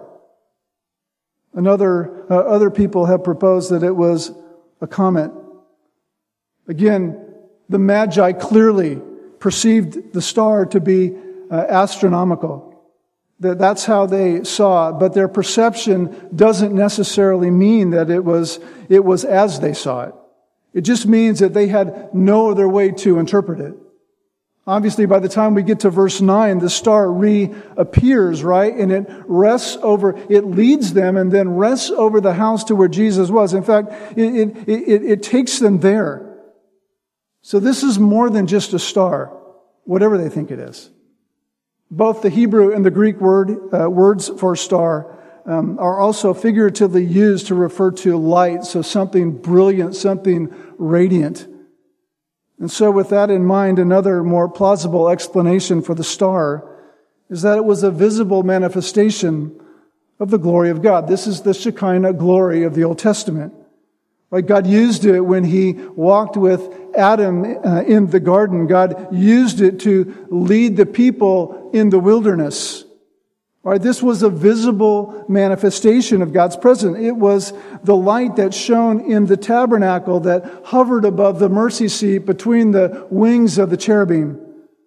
Other people have proposed that it was a comet. Again, the Magi clearly perceived the star to be astronomical. That's how they saw it, but their perception doesn't necessarily mean that it was as they saw it. It just means that they had no other way to interpret it. Obviously, by the time we get to verse 9, the star reappears, right? And it leads them and then rests over the house to where Jesus was. In fact, it takes them there. So this is more than just a star, whatever they think it is. Both the Hebrew and the Greek words for star are also figuratively used to refer to light, so something brilliant, something radiant. And so with that in mind, another more plausible explanation for the star is that it was a visible manifestation of the glory of God. This is the Shekinah glory of the Old Testament. Right? God used it when He walked with Adam in the garden. God used it to lead the people in the wilderness. Right? This was a visible manifestation of God's presence. It was the light that shone in the tabernacle that hovered above the mercy seat between the wings of the cherubim.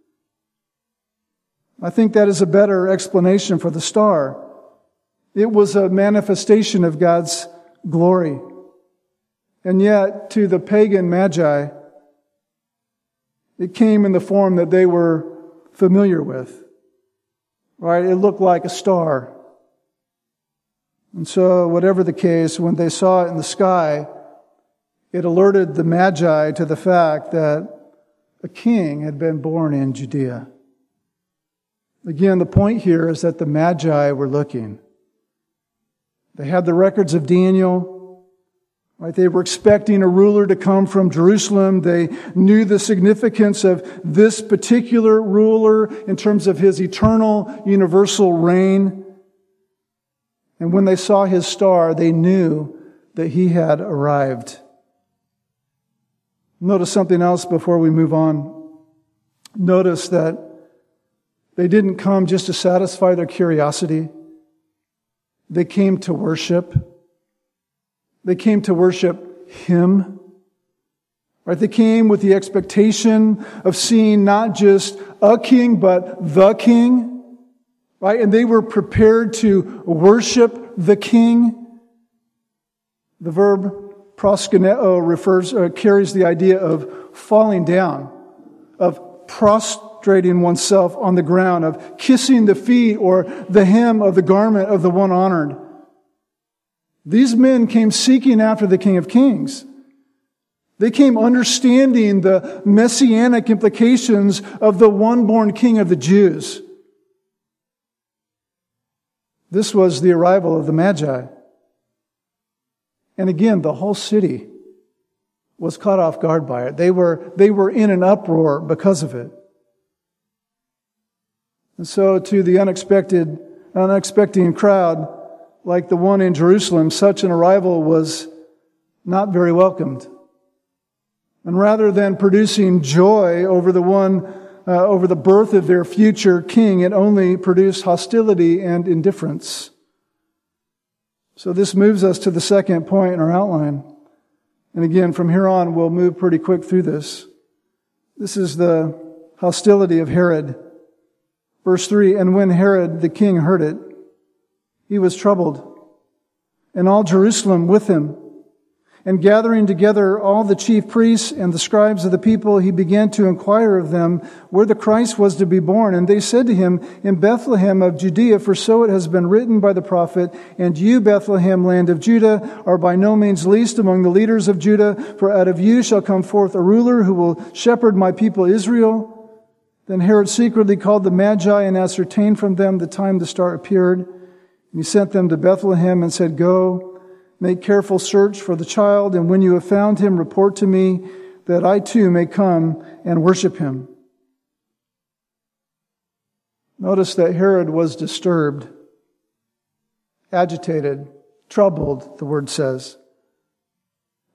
I think that is a better explanation for the star. It was a manifestation of God's glory. And yet, to the pagan Magi, it came in the form that they were familiar with. Right? It looked like a star. And so, whatever the case, when they saw it in the sky, it alerted the Magi to the fact that a king had been born in Judea. Again, the point here is that the Magi were looking. They had the records of Daniel. Right, they were expecting a ruler to come from Jerusalem. They knew the significance of this particular ruler in terms of his eternal, universal reign. And when they saw his star, they knew that he had arrived. Notice something else before we move on. Notice that they didn't come just to satisfy their curiosity. They came to worship. They came to worship Him. Right? They came with the expectation of seeing not just a king, but the King. Right? And they were prepared to worship the King. The verb proskuneo carries the idea of falling down, of prostrating oneself on the ground, of kissing the feet or the hem of the garment of the one honored. These men came seeking after the King of Kings. They came understanding the messianic implications of the one-born King of the Jews. This was the arrival of the Magi. And again, the whole city was caught off guard by it. They were in an uproar because of it. And so to the unexpecting crowd, like the one in Jerusalem, such an arrival was not very welcomed. And rather than producing joy over the birth of their future king, it only produced hostility and indifference. So this moves us to the second point in our outline. And again, from here on, we'll move pretty quick through this. This is the hostility of Herod. Verse 3, and when Herod the king heard it, he was troubled, and all Jerusalem with him. And gathering together all the chief priests and the scribes of the people, he began to inquire of them where the Christ was to be born. And they said to him, in Bethlehem of Judea, for so it has been written by the prophet, and you, Bethlehem, land of Judah, are by no means least among the leaders of Judah, for out of you shall come forth a ruler who will shepherd my people Israel. Then Herod secretly called the Magi and ascertained from them the time the star appeared. And he sent them to Bethlehem and said, go, make careful search for the child, and when you have found him, report to me, that I too may come and worship him. Notice that Herod was disturbed, agitated, troubled, the word says.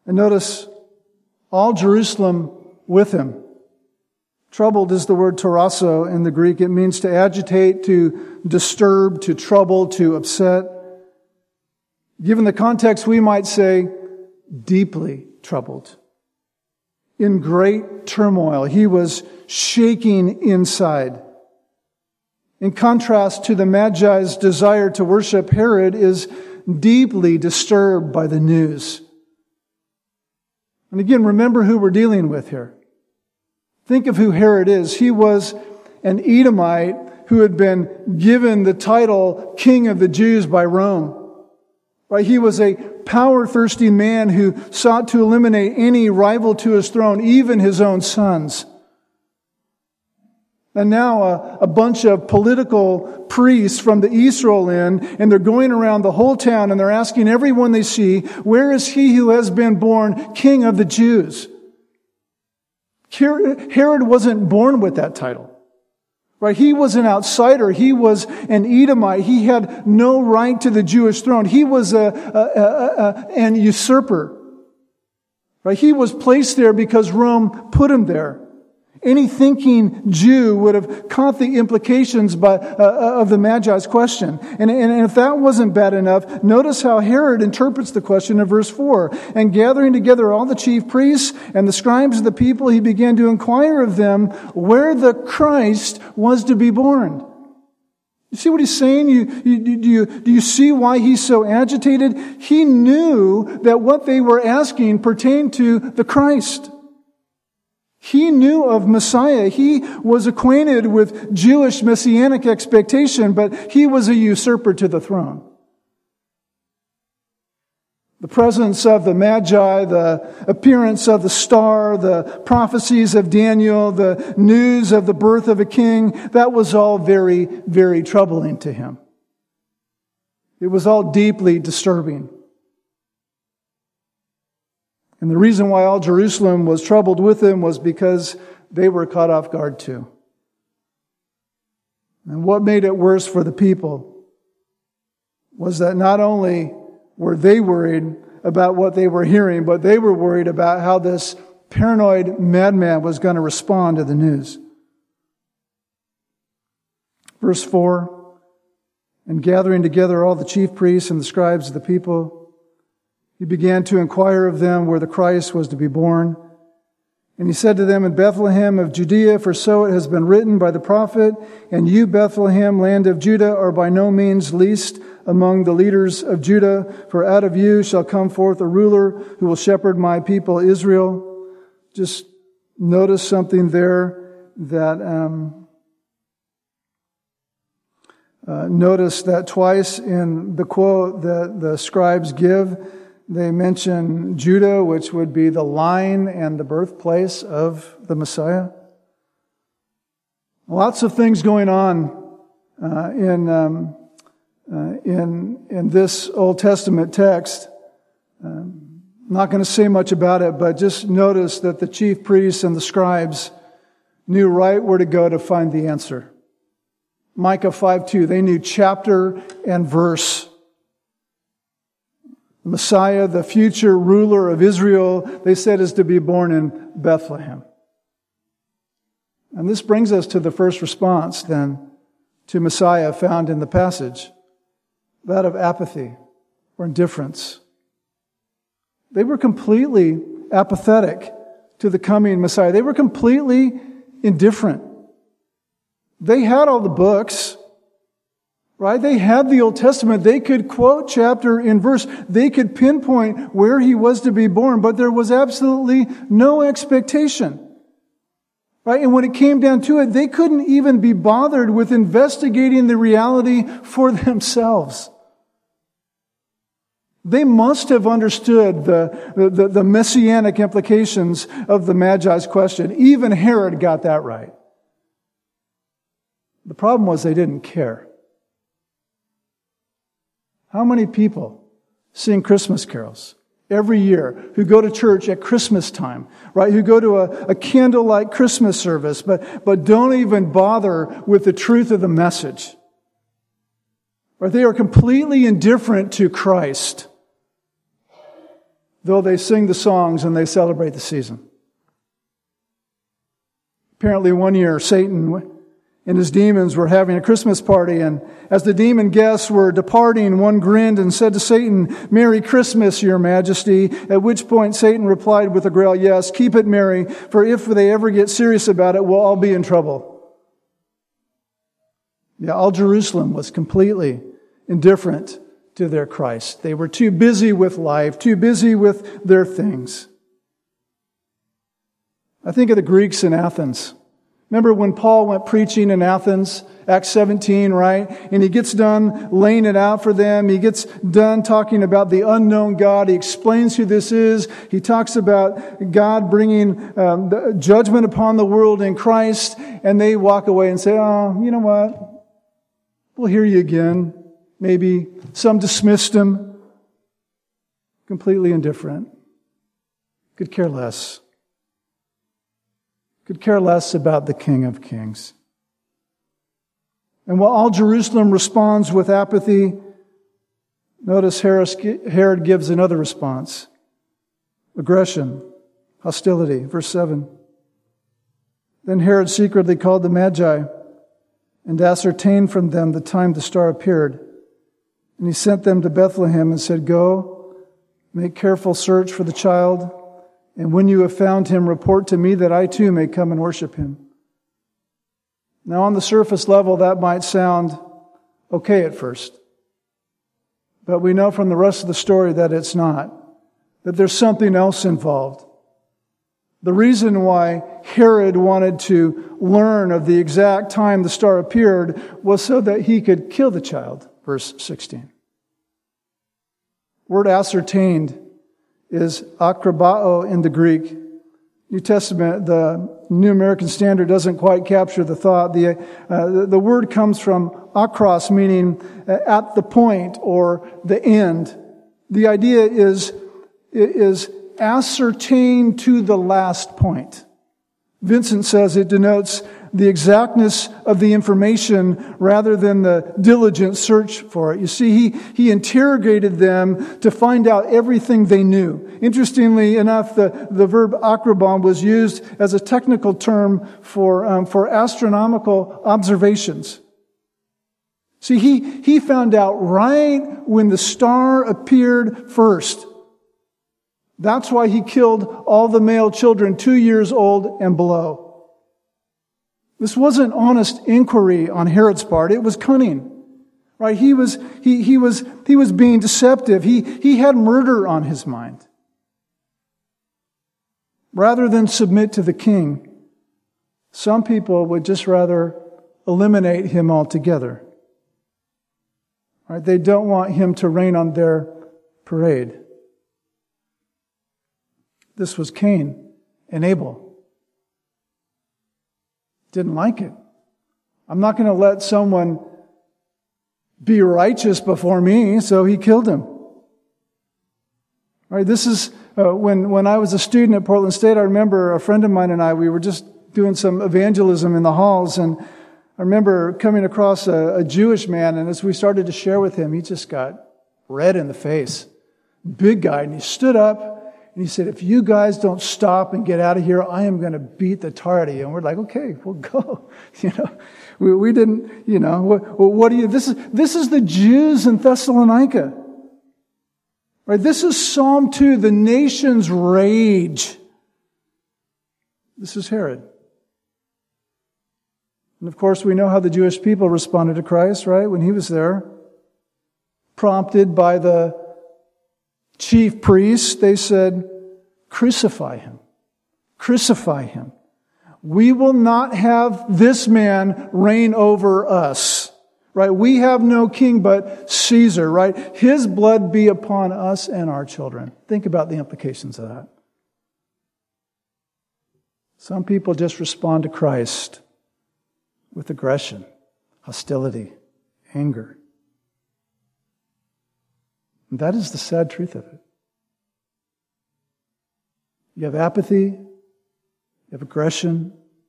And notice, all Jerusalem with him. Troubled is the word tarasso in the Greek. It means to agitate, to disturb, to trouble, to upset. Given the context, we might say, deeply troubled. In great turmoil. He was shaking inside. In contrast to the Magi's desire to worship, Herod is deeply disturbed by the news. And again, remember who we're dealing with here. Think of who Herod is. He was an Edomite who had been given the title King of the Jews by Rome. Right? He was a power-thirsty man who sought to eliminate any rival to his throne, even his own sons. And now a bunch of political priests from the east roll in, and they're going around the whole town, and they're asking everyone they see, where is he who has been born King of the Jews? Herod wasn't born with that title. Right? He was an outsider. He was an Edomite. He had no right to the Jewish throne. He was an usurper. Right? He was placed there because Rome put him there. Any thinking Jew would have caught the implications of the Magi's question. And if that wasn't bad enough, notice how Herod interprets the question in verse 4. And gathering together all the chief priests and the scribes of the people, he began to inquire of them where the Christ was to be born. You see what he's saying? Do you see why he's so agitated? He knew that what they were asking pertained to the Christ. He knew of Messiah. He was acquainted with Jewish messianic expectation, but he was a usurper to the throne. The presence of the Magi, the appearance of the star, the prophecies of Daniel, the news of the birth of a king, that was all very, very troubling to him. It was all deeply disturbing. And the reason why all Jerusalem was troubled with him was because they were caught off guard too. And what made it worse for the people was that not only were they worried about what they were hearing, but they were worried about how this paranoid madman was going to respond to the news. Verse 4, and gathering together all the chief priests and the scribes of the people, he began to inquire of them where the Christ was to be born. And he said to them, in Bethlehem of Judea, for so it has been written by the prophet, and you, Bethlehem, land of Judah, are by no means least among the leaders of Judah, for out of you shall come forth a ruler who will shepherd my people Israel. Just notice something there that, notice that twice in the quote that the scribes give, they mention Judah, which would be the line and the birthplace of the Messiah. Lots of things going on in this Old Testament text. I'm not going to say much about it, but just notice that the chief priests and the scribes knew right where to go to find the answer. Micah 5:2, they knew chapter and verse. The Messiah, the future ruler of Israel, they said is to be born in Bethlehem. And this brings us to the first response then to Messiah found in the passage, that of apathy or indifference. They were completely apathetic to the coming Messiah. They were completely indifferent. They had all the books. Right? They had the Old Testament. They could quote chapter and verse. They could pinpoint where he was to be born, but there was absolutely no expectation. Right? And when it came down to it, they couldn't even be bothered with investigating the reality for themselves. They must have understood the messianic implications of the Magi's question. Even Herod got that right. The problem was they didn't care. How many people sing Christmas carols every year who go to church at Christmas time, right? Who go to a candlelight Christmas service, but don't even bother with the truth of the message. Right? They are completely indifferent to Christ. though they sing the songs and they celebrate the season. Apparently one year, Satan and his demons were having a Christmas party, and as the demon guests were departing, one grinned and said to Satan, "Merry Christmas, your majesty." At which point Satan replied with a growl, "Yes, keep it merry, for if they ever get serious about it, we'll all be in trouble." Yeah, all Jerusalem was completely indifferent to their Christ. They were too busy with life, too busy with their things. I think of the Greeks in Athens. Remember when Paul went preaching in Athens, Acts 17, right? And he gets done laying it out for them. He gets done talking about the unknown God. He explains who this is. He talks about God bringing the judgment upon the world in Christ. And they walk away and say, "Oh, you know what? We'll hear you again." Maybe some dismissed him. Completely indifferent. Could care less. Could care less about the King of Kings. And while all Jerusalem responds with apathy, notice Herod gives another response. Aggression, hostility. Verse 7. Then Herod secretly called the Magi and ascertained from them the time the star appeared. And he sent them to Bethlehem and said, "Go, make careful search for the child, and when you have found him, report to me that I too may come and worship him." Now on the surface level, that might sound okay at first. But we know from the rest of the story that it's not. That there's something else involved. The reason why Herod wanted to learn of the exact time the star appeared was so that he could kill the child. Verse 16. Word ascertained is akrobao in the Greek. New Testament, the New American Standard doesn't quite capture the thought. The word comes from akros, meaning at the point or the end. The idea is ascertain to the last point. Vincent says it denotes the exactness of the information rather than the diligent search for it. You see, he interrogated them to find out everything they knew. Interestingly enough, the verb akrobon was used as a technical term for astronomical observations. See, he found out right when the star appeared first. That's why he killed all the male children 2 years old and below. This wasn't honest inquiry on Herod's part. It was cunning. Right? He was being deceptive. He had murder on his mind. Rather than submit to the king, some people would just rather eliminate him altogether. Right? They don't want him to rain on their parade. This was Cain and Abel. Didn't like it. I'm not going to let someone be righteous before me, so he killed him. All right, this is when I was a student at Portland State. I remember a friend of mine and I, we were just doing some evangelism in the halls, and I remember coming across a Jewish man, and as we started to share with him, he just got red in the face. Big guy, and he stood up. And he said, "If you guys don't stop and get out of here, I am going to beat the tar out of you." And we're like, "Okay, we'll go." We didn't, what do you, this is the Jews in Thessalonica. Right? This is Psalm 2, the nation's rage. This is Herod. And of course, we know how the Jewish people responded to Christ, right? When he was there, prompted by the chief priests, they said, "Crucify him. Crucify him. We will not have this man reign over us." Right? We have no king but Caesar, right? His blood be upon us and our children. Think about the implications of that. Some people just respond to Christ with aggression, hostility, anger. And that is the sad truth of it. You have apathy, you have aggression,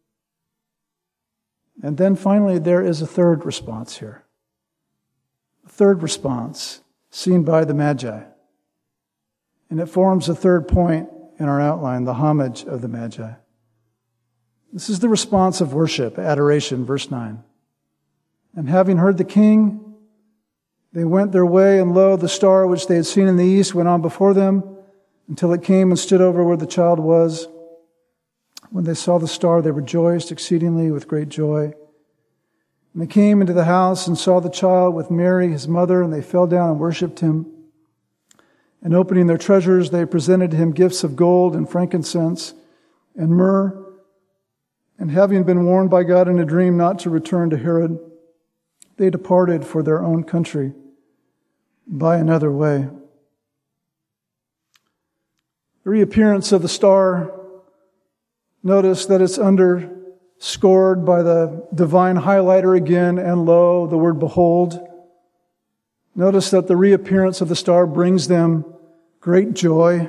and then finally there is a third response here. A third response seen by the Magi. And it forms the third point in our outline, the homage of the Magi. This is the response of worship, adoration, verse 9. And having heard the king, they went their way, and lo, the star which they had seen in the east went on before them until it came and stood over where the child was. When they saw the star, they rejoiced exceedingly with great joy. And they came into the house and saw the child with Mary, his mother, and they fell down and worshipped him. And opening their treasures, they presented him gifts of gold and frankincense and myrrh. And having been warned by God in a dream not to return to Herod, they departed for their own country by another way. The reappearance of the star, notice that it's underscored by the divine highlighter again, and lo, the word behold. Notice that the reappearance of the star brings them great joy.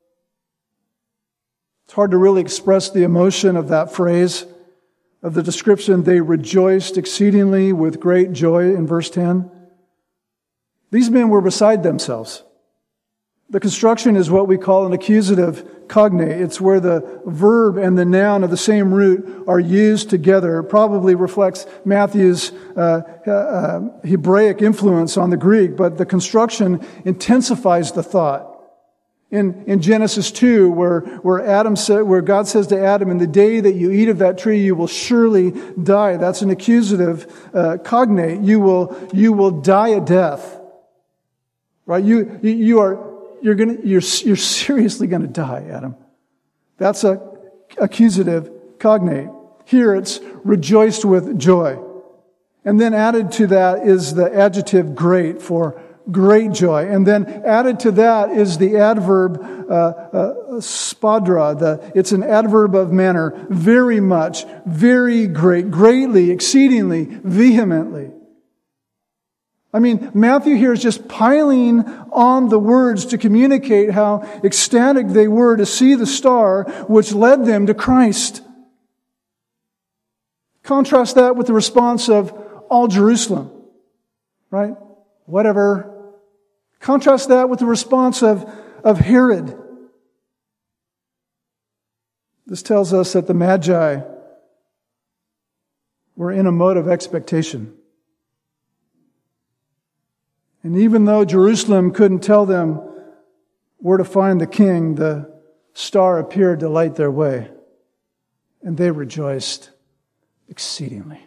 It's hard to really express the emotion of that phrase, of the description, they rejoiced exceedingly with great joy in verse 10. These men were beside themselves. The construction is what we call an accusative cognate. It's where the verb and the noun of the same root are used together. It probably reflects Matthew's Hebraic influence on the Greek, but the construction intensifies the thought. In Genesis 2, where God says to Adam, in the day that you eat of that tree, you will surely die. That's an accusative cognate. You will die a death. Right? You're seriously going to die, Adam. That's a accusative cognate. Here it's rejoiced with joy. And then added to that is the adjective great for great joy. And then added to that is the adverb spadra. It's an adverb of manner. Very much, very great, greatly, exceedingly, vehemently. I mean, Matthew here is just piling on the words to communicate how ecstatic they were to see the star which led them to Christ. Contrast that with the response of all Jerusalem, right? Whatever. Contrast that with the response of Herod. This tells us that the Magi were in a mode of expectation. And even though Jerusalem couldn't tell them where to find the king, the star appeared to light their way. And they rejoiced exceedingly.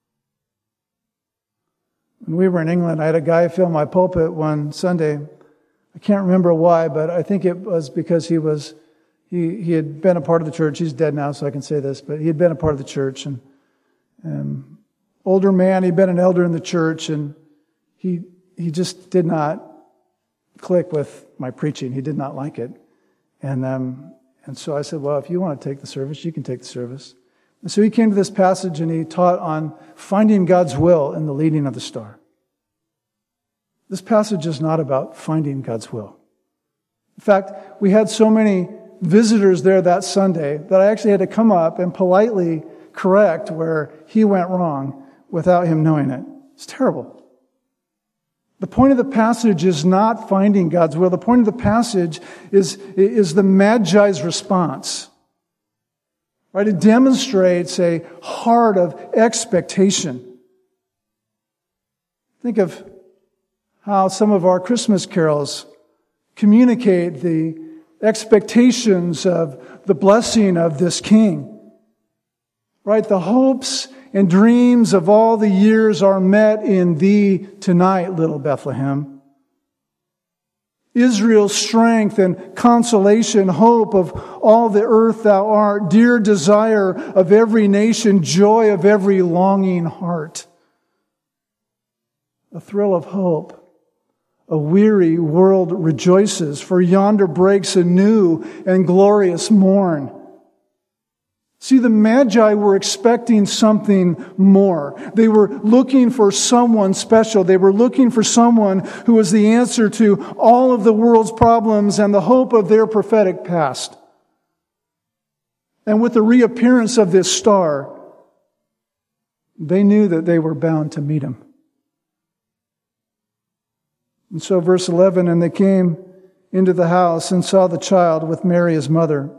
When we were in England, I had a guy fill my pulpit one Sunday. I can't remember why, but I think it was because he had been a part of the church. He's dead now, so I can say this, but he had been a part of the church. And older man, he'd been an elder in the church, and he just did not click with my preaching. He did not like it. And so I said, well, if you want to take the service, you can take the service. And so he came to this passage and he taught on finding God's will in the leading of the star. This passage is not about finding God's will. In fact, we had so many visitors there that Sunday that I actually had to come up and politely correct where he went wrong without him knowing it. It's terrible. The point of the passage is not finding God's will. The point of the passage is the Magi's response. Right? It demonstrates a heart of expectation. Think of how some of our Christmas carols communicate the expectations of the blessing of this king. Right? The hopes and dreams of all the years are met in thee tonight, little Bethlehem. Israel's strength and consolation, hope of all the earth thou art, dear desire of every nation, joy of every longing heart. A thrill of hope. A weary world rejoices, for yonder breaks a new and glorious morn. See, the Magi were expecting something more. They were looking for someone special. They were looking for someone who was the answer to all of the world's problems and the hope of their prophetic past. And with the reappearance of this star, they knew that they were bound to meet him. And so verse 11, and they came into the house and saw the child with Mary his mother.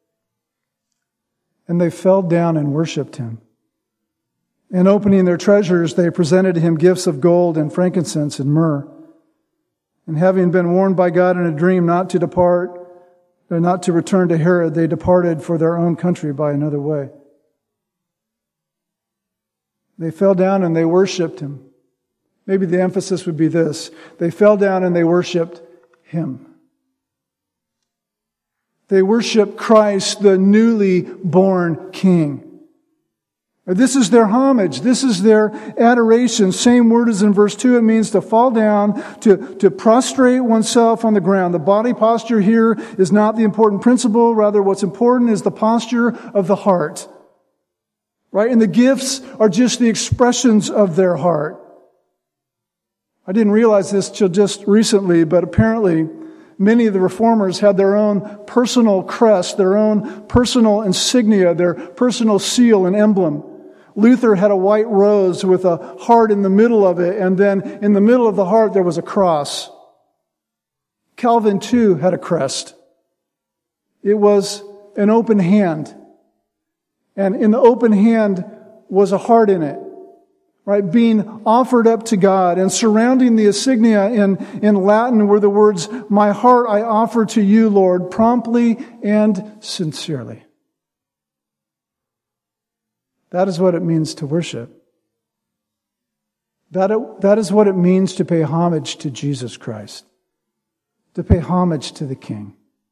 And they fell down and worshipped him. And opening their treasures, they presented him gifts of gold and frankincense and myrrh. And having been warned by God in a dream not to return to Herod, they departed for their own country by another way. They fell down and they worshipped him. Maybe the emphasis would be this: they fell down and they worshipped him. They worshiped Christ, the newly born King. This is their homage. This is their adoration. Same word as in verse 2. It means to fall down, to prostrate oneself on the ground. The body posture here is not the important principle. Rather, what's important is the posture of the heart. Right? And the gifts are just the expressions of their heart. I didn't realize this till just recently, but apparently many of the reformers had their own personal crest, their own personal insignia, their personal seal and emblem. Luther had a white rose with a heart in the middle of it, and then in the middle of the heart there was a cross. Calvin too had a crest. It was an open hand. And in the open hand was a heart in it, right? Being offered up to God. And surrounding the insignia in Latin were the words, "My heart I offer to you, Lord, promptly and sincerely." That is what it means to worship. That is what it means to pay homage to Jesus Christ. To pay homage to the King.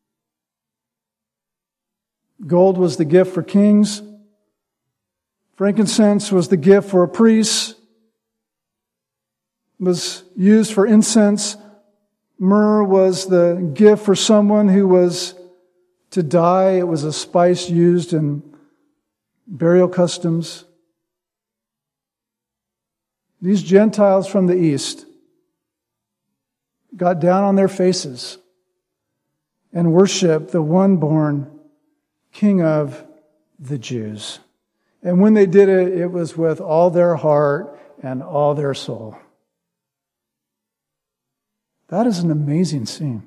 Gold was the gift for kings. Frankincense was the gift for a priest. It was used for incense. Myrrh was the gift for someone who was to die. It was a spice used in burial customs. These Gentiles from the east got down on their faces and worshiped the one-born King of the Jews. And when they did it, it was with all their heart and all their soul. That is an amazing scene.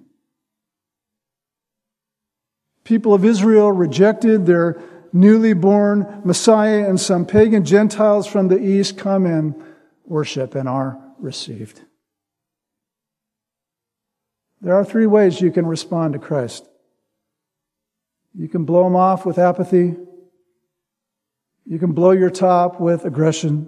People of Israel rejected their newly born Messiah, and some pagan Gentiles from the east come and worship and are received. There are three ways you can respond to Christ. You can blow him off with apathy. You can blow your top with aggression.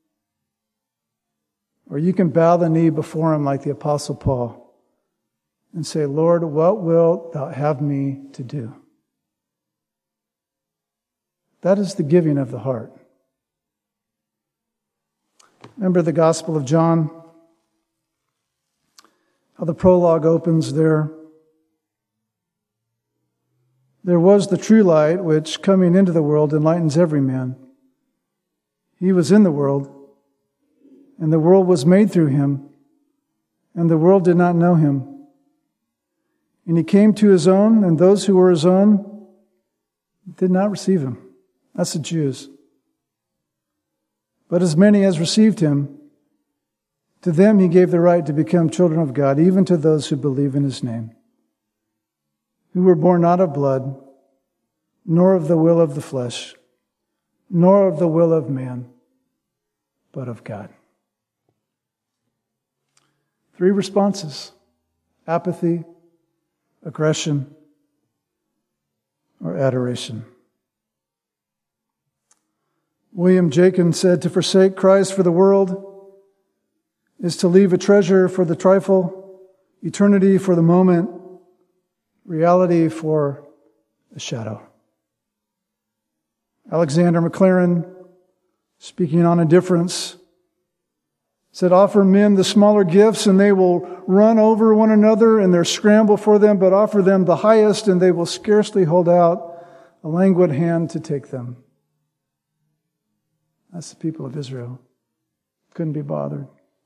Or you can bow the knee before him like the Apostle Paul and say, "Lord, what wilt thou have me to do?" That is the giving of the heart. Remember the Gospel of John? How the prologue opens there. There was the true light, which coming into the world enlightens every man. He was in the world, and the world was made through him, and the world did not know him. And he came to his own, and those who were his own did not receive him. That's the Jews. But as many as received him, to them he gave the right to become children of God, even to those who believe in his name, who were born not of blood, nor of the will of the flesh, nor of the will of man, but of God. Three responses: apathy, aggression, or adoration. William Jakin said, "To forsake Christ for the world is to leave a treasure for the trifle, eternity for the moment, reality for a shadow." Alexander Maclaren, speaking on indifference, said, "Offer men the smaller gifts and they will run over one another in their scramble for them, but offer them the highest and they will scarcely hold out a languid hand to take them." That's the people of Israel. Couldn't be bothered.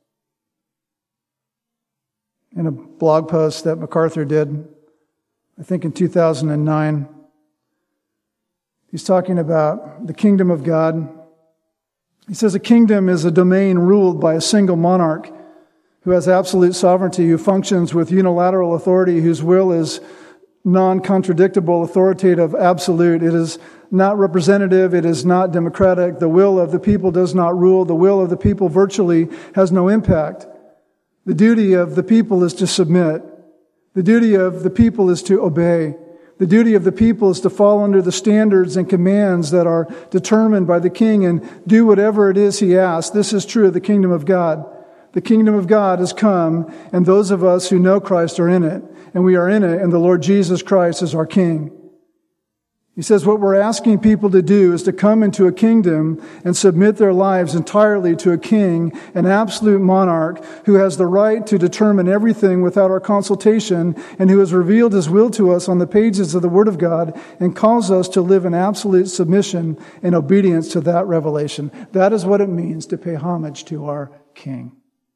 In a blog post that MacArthur did, I think in 2009, he's talking about the kingdom of God. He says a kingdom is a domain ruled by a single monarch who has absolute sovereignty, who functions with unilateral authority, whose will is non-contradictable, authoritative, absolute. It is not representative. It is not democratic. The will of the people does not rule. The will of the people virtually has no impact. The duty of the people is to submit. The duty of the people is to obey. The duty of the people is to fall under the standards and commands that are determined by the king and do whatever it is he asks. This is true of the kingdom of God. The kingdom of God has come, and those of us who know Christ are in it. And we are in it, and the Lord Jesus Christ is our King. He says what we're asking people to do is to come into a kingdom and submit their lives entirely to a king, an absolute monarch who has the right to determine everything without our consultation and who has revealed his will to us on the pages of the Word of God and calls us to live in absolute submission and obedience to that revelation. That is what it means to pay homage to our King.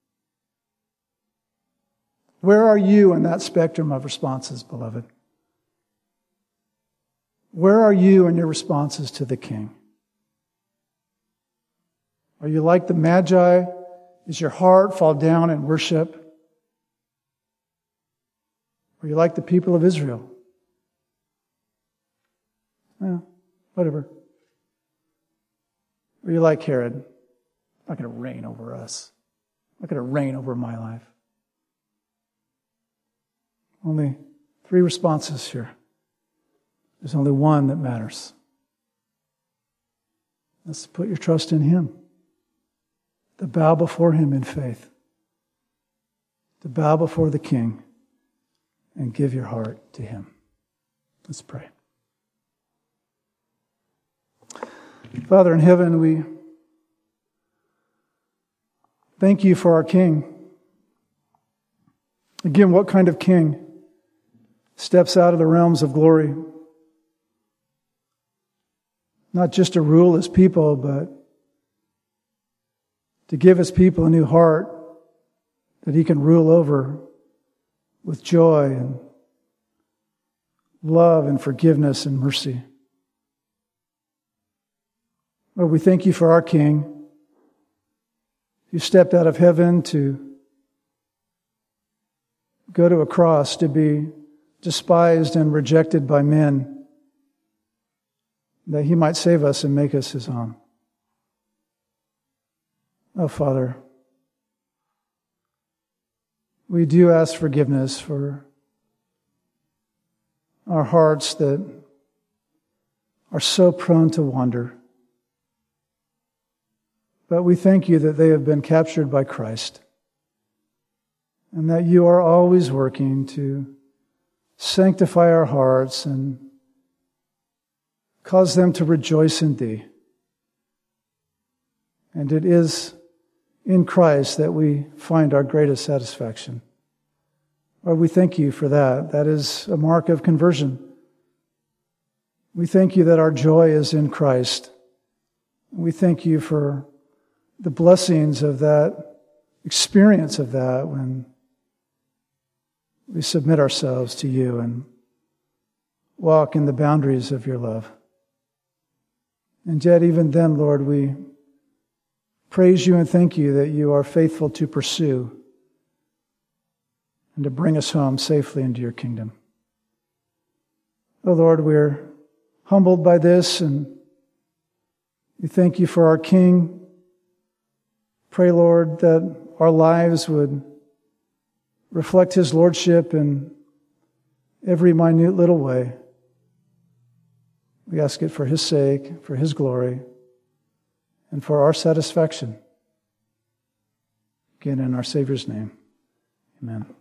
Where are you in that spectrum of responses, beloved? Where are you in your responses to the King? Are you like the Magi? Does your heart fall down in worship? Are you like the people of Israel? Well, whatever. Are you like Herod? Not going to reign over us. Not going to reign over my life. Only 3 responses here. There's only one that matters. Let's put your trust in Him. To bow before Him in faith. To bow before the King and give your heart to Him. Let's pray. Father in heaven, we thank You for our King. Again, what kind of King steps out of the realms of glory? Not just to rule His people, but to give His people a new heart that He can rule over with joy and love and forgiveness and mercy. Lord, we thank You for our King, who stepped out of heaven to go to a cross, to be despised and rejected by men, that He might save us and make us His own. Oh, Father, we do ask forgiveness for our hearts that are so prone to wander. But we thank You that they have been captured by Christ, and that You are always working to sanctify our hearts and cause them to rejoice in Thee. And it is in Christ that we find our greatest satisfaction. Lord, we thank You for that. That is a mark of conversion. We thank You that our joy is in Christ. We thank You for the blessings of that, experience of that, when we submit ourselves to You and walk in the boundaries of Your love. And yet even then, Lord, we praise You and thank You that You are faithful to pursue and to bring us home safely into Your kingdom. Oh Lord, we're humbled by this, and we thank You for our King. Pray, Lord, that our lives would reflect His lordship in every minute little way. We ask it for His sake, for His glory, and for our satisfaction. Again, in our Savior's name, amen.